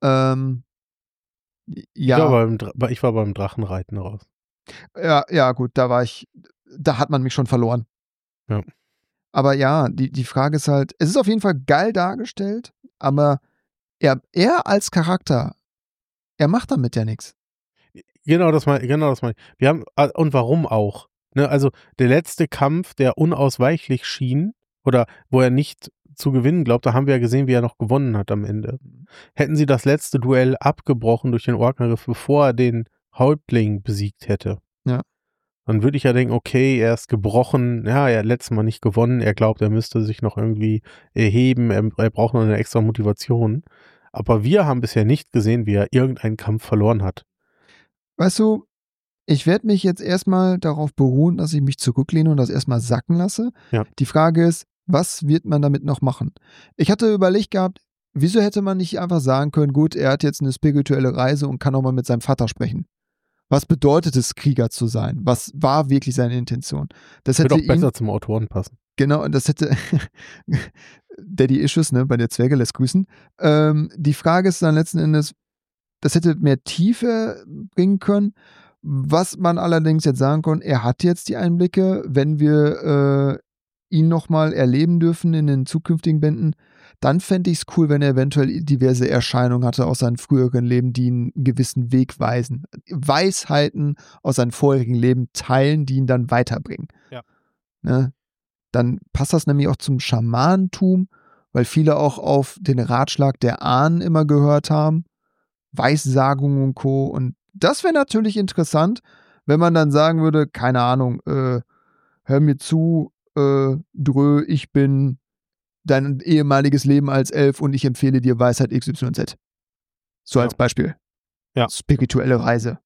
Ja. Ich war beim Drachenreiten raus. Ja, gut, da hat man mich schon verloren. Ja. Aber ja, die Frage ist halt, es ist auf jeden Fall geil dargestellt, aber er als Charakter, er macht damit ja nichts. Genau, das meine ich. Wir haben, und warum auch? Ne, also der letzte Kampf, der unausweichlich schien, oder wo er nicht zu gewinnen glaubt, da haben wir ja gesehen, wie er noch gewonnen hat am Ende. Hätten sie das letzte Duell abgebrochen durch den Orkangriff, bevor er den Häuptling besiegt hätte, ja, dann würde ich ja denken, okay, er ist gebrochen, ja, er hat letztes Mal nicht gewonnen, er glaubt, er müsste sich noch irgendwie erheben, er braucht noch eine extra Motivation. Aber wir haben bisher nicht gesehen, wie er irgendeinen Kampf verloren hat. Weißt du, ich werde mich jetzt erstmal darauf beruhen, dass ich mich zurücklehne und das erstmal sacken lasse. Ja. Die Frage ist, was wird man damit noch machen? Ich hatte überlegt gehabt, wieso hätte man nicht einfach sagen können, gut, er hat jetzt eine spirituelle Reise und kann auch mal mit seinem Vater sprechen. Was bedeutet es, Krieger zu sein? Was war wirklich seine Intention? Das würde auch besser zum Autoren passen. Genau, und das hätte Daddy Issues, ne, bei der Zwerge lässt grüßen. Die Frage ist dann letzten Endes, das hätte mehr Tiefe bringen können. Was man allerdings jetzt sagen kann, er hat jetzt die Einblicke, wenn wir ihn nochmal erleben dürfen in den zukünftigen Bänden, dann fände ich es cool, wenn er eventuell diverse Erscheinungen hatte aus seinem früheren Leben, die ihn einen gewissen Weg weisen. Weisheiten aus seinem vorherigen Leben teilen, die ihn dann weiterbringen. Ja. Ne? Dann passt das nämlich auch zum Schamanentum, weil viele auch auf den Ratschlag der Ahnen immer gehört haben. Weissagungen und Co. Und das wäre natürlich interessant, wenn man dann sagen würde, keine Ahnung, hör mir zu, Drö, ich bin dein ehemaliges Leben als Elf und ich empfehle dir Weisheit XYZ. So als Beispiel. Ja. Spirituelle Reise.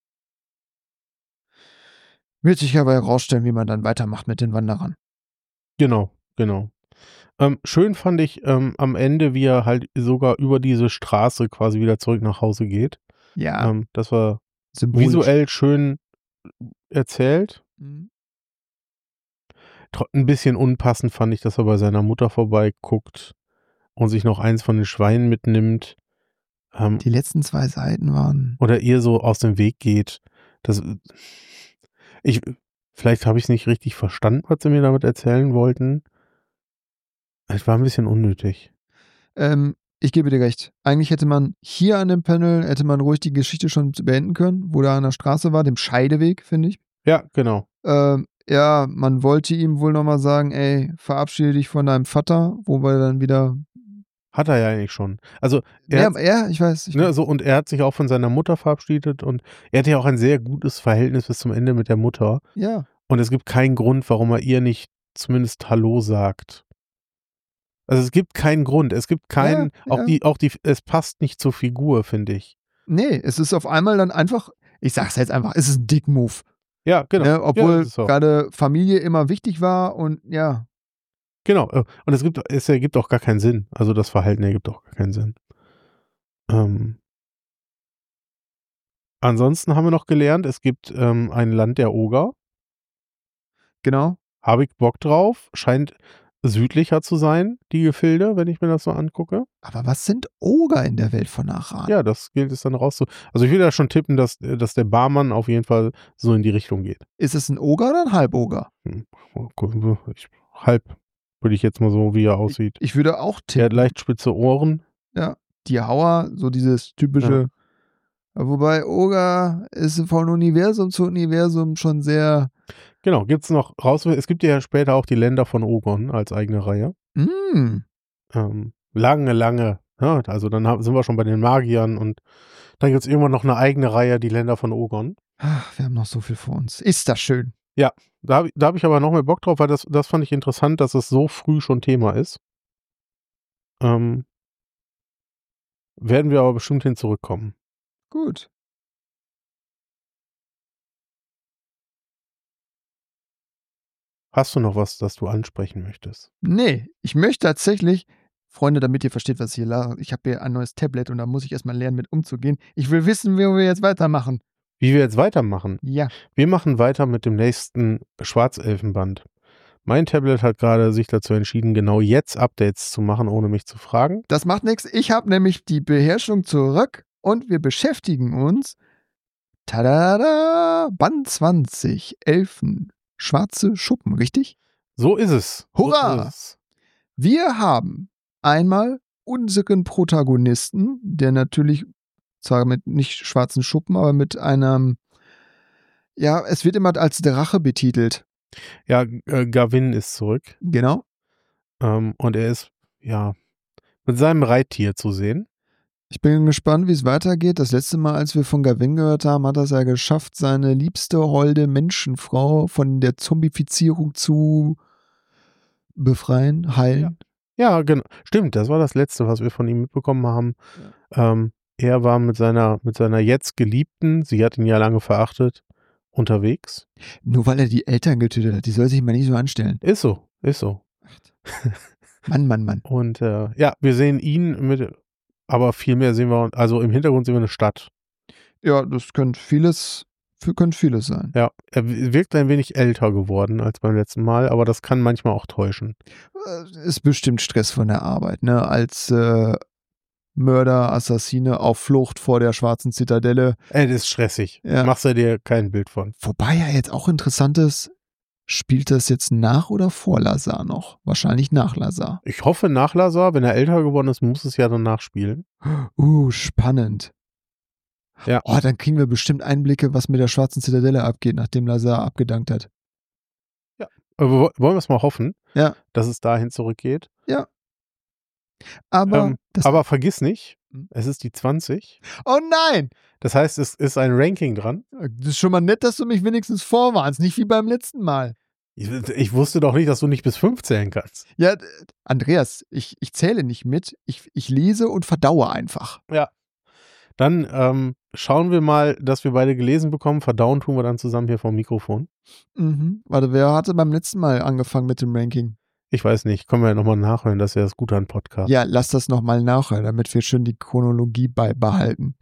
Wird sich aber herausstellen, wie man dann weitermacht mit den Wanderern. Genau. Schön fand ich am Ende, wie er halt sogar über diese Straße quasi wieder zurück nach Hause geht. Ja. Das war symbolisch. Visuell schön erzählt. Ein bisschen unpassend fand ich, dass er bei seiner Mutter vorbeiguckt und sich noch eins von den Schweinen mitnimmt. Die letzten 2 Seiten waren. Oder ihr so aus dem Weg geht. Vielleicht habe ich es nicht richtig verstanden, was sie mir damit erzählen wollten. Es war ein bisschen unnötig. Ich gebe dir recht. Eigentlich hätte man hier an dem Panel, ruhig die Geschichte schon beenden können, wo er an der Straße war, dem Scheideweg, finde ich. Ja, genau. Ja, man wollte ihm wohl nochmal sagen, ey, verabschiede dich von deinem Vater, wobei dann wieder. Hat er ja eigentlich schon. Also ich weiß. Und er hat sich auch von seiner Mutter verabschiedet und er hatte ja auch ein sehr gutes Verhältnis bis zum Ende mit der Mutter. Ja. Und es gibt keinen Grund, warum er ihr nicht zumindest Hallo sagt. Also es gibt keinen Grund. Es gibt keinen, es passt nicht zur Figur, finde ich. Nee, es ist auf einmal dann einfach, ich sag's jetzt einfach, es ist ein Dick-Move. Ja, genau. Ne? Obwohl ist es auch. gerade Familie immer wichtig war und ja. Genau. Und es ergibt auch gar keinen Sinn. Also das Verhalten ergibt auch gar keinen Sinn. Ansonsten haben wir noch gelernt, es gibt ein Land der Oger. Genau. Habe ich Bock drauf. Scheint südlicher zu sein, die Gefilde, wenn ich mir das so angucke. Aber was sind Oger in der Welt von Aran? Ja, das gilt es dann Also ich will ja schon tippen, dass der Barmann auf jeden Fall so in die Richtung geht. Ist es ein Oger oder ein Halboger? Halb, würde ich jetzt mal so, wie er aussieht. Ich würde auch Er hat tippen. leicht spitze Ohren. Ja, die Hauer, so dieses typische. Wobei Oger ist von Universum zu Universum schon sehr. Genau, gibt's noch raus. Es gibt ja später auch die Länder von Ogon als eigene Reihe. Lange. Ja, also dann sind wir schon bei den Magiern und dann gibt es irgendwann noch eine eigene Reihe, die Länder von Ogon. Ach, wir haben noch so viel vor uns. Ist das schön. Ja, da hab ich aber noch mehr Bock drauf, weil das fand ich interessant, dass es so früh schon Thema ist. Werden wir aber bestimmt hin zurückkommen. Gut. Hast du noch was, das du ansprechen möchtest? Nee, ich möchte tatsächlich, Freunde, damit ihr versteht, was hier lag, ich habe hier ein neues Tablet und da muss ich erstmal lernen, mit umzugehen. Ich will wissen, wie wir jetzt weitermachen. Wie wir jetzt weitermachen? Ja. Wir machen weiter mit dem nächsten Schwarzelfenband. Mein Tablet hat gerade sich dazu entschieden, genau jetzt Updates zu machen, ohne mich zu fragen. Das macht nichts. Ich habe nämlich die Beherrschung zurück und wir beschäftigen uns. Tada! Band 20, Elfen. Schwarze Schuppen, richtig? So ist es. Hurra! So ist es. Wir haben einmal unseren Protagonisten, der natürlich zwar mit nicht schwarzen Schuppen, aber mit einem, ja, es wird immer als Drache betitelt. Ja, Gavin ist zurück. Genau. Und er ist, ja, mit seinem Reittier zu sehen. Ich bin gespannt, wie es weitergeht. Das letzte Mal, als wir von Gavin gehört haben, hat er es ja geschafft, seine liebste, holde Menschenfrau von der Zombifizierung zu befreien, heilen. Ja, genau. Stimmt, das war das Letzte, was wir von ihm mitbekommen haben. Ja. Er war mit seiner jetzt Geliebten, sie hat ihn ja lange verachtet, unterwegs. Nur weil er die Eltern getötet hat. Die soll sich mal nicht so anstellen. Ist so. Mann. Und ja, wir sehen ihn aber viel mehr sehen wir, also im Hintergrund sehen wir eine Stadt. Ja, das könnte vieles sein. Ja, er wirkt ein wenig älter geworden als beim letzten Mal, aber das kann manchmal auch täuschen. Ist bestimmt Stress von der Arbeit, ne? Als Mörder, Assassine auf Flucht vor der schwarzen Zitadelle. Das ist stressig. Ja. Machst du dir kein Bild von. Wobei ja jetzt auch interessant ist, spielt das jetzt nach oder vor Lazar noch? Wahrscheinlich nach Lazar. Ich hoffe nach Lazar, wenn er älter geworden ist, muss es ja dann nachspielen. Spannend. Ja. Oh, dann kriegen wir bestimmt Einblicke, was mit der schwarzen Zitadelle abgeht, nachdem Lazar abgedankt hat. Ja. Aber wollen wir es mal hoffen, ja, dass es dahin zurückgeht. Ja. Aber vergiss nicht, es ist die 20. Oh nein! Das heißt, es ist ein Ranking dran. Das ist schon mal nett, dass du mich wenigstens vorwarnst, nicht wie beim letzten Mal. Ich wusste doch nicht, dass du nicht bis 5 zählen kannst. Ja, Andreas, ich zähle nicht mit. Ich lese und verdaue einfach. Ja. Dann schauen wir mal, dass wir beide gelesen bekommen. Verdauen tun wir dann zusammen hier vom Mikrofon. Warte, wer hatte beim letzten Mal angefangen mit dem Ranking? Ich weiß nicht. Können wir ja nochmal nachhören. Das ist ja das Gute an Podcast. Ja, lass das nochmal nachhören, damit wir schön die Chronologie beibehalten.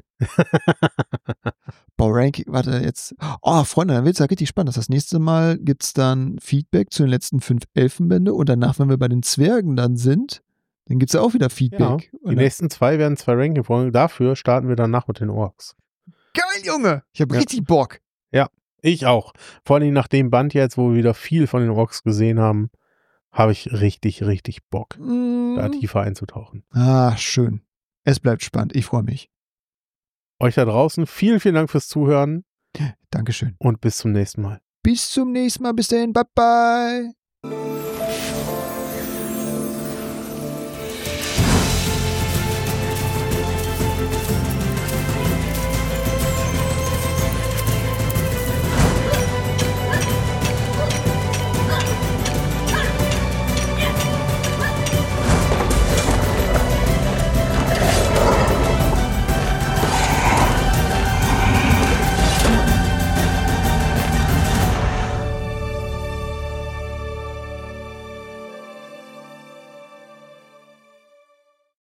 Ranking, warte, jetzt. Oh, Freunde, dann wird es ja richtig spannend. Das nächste Mal gibt es dann Feedback zu den letzten 5 Elfenbände und danach, wenn wir bei den Zwergen dann sind, dann gibt es ja auch wieder Feedback. Ja, die nächsten 2 werden 2 Ranking-Folgen. Dafür starten wir danach mit den Orks. Geil, Junge! Ich habe richtig Bock. Ja, ich auch. Vor allem nach dem Band jetzt, wo wir wieder viel von den Orks gesehen haben, habe ich richtig Bock, da tiefer einzutauchen. Schön. Es bleibt spannend. Ich freue mich. Euch da draußen, vielen Dank fürs Zuhören. Dankeschön. Und bis zum nächsten Mal. Bis zum nächsten Mal. Bis dahin. Bye, bye.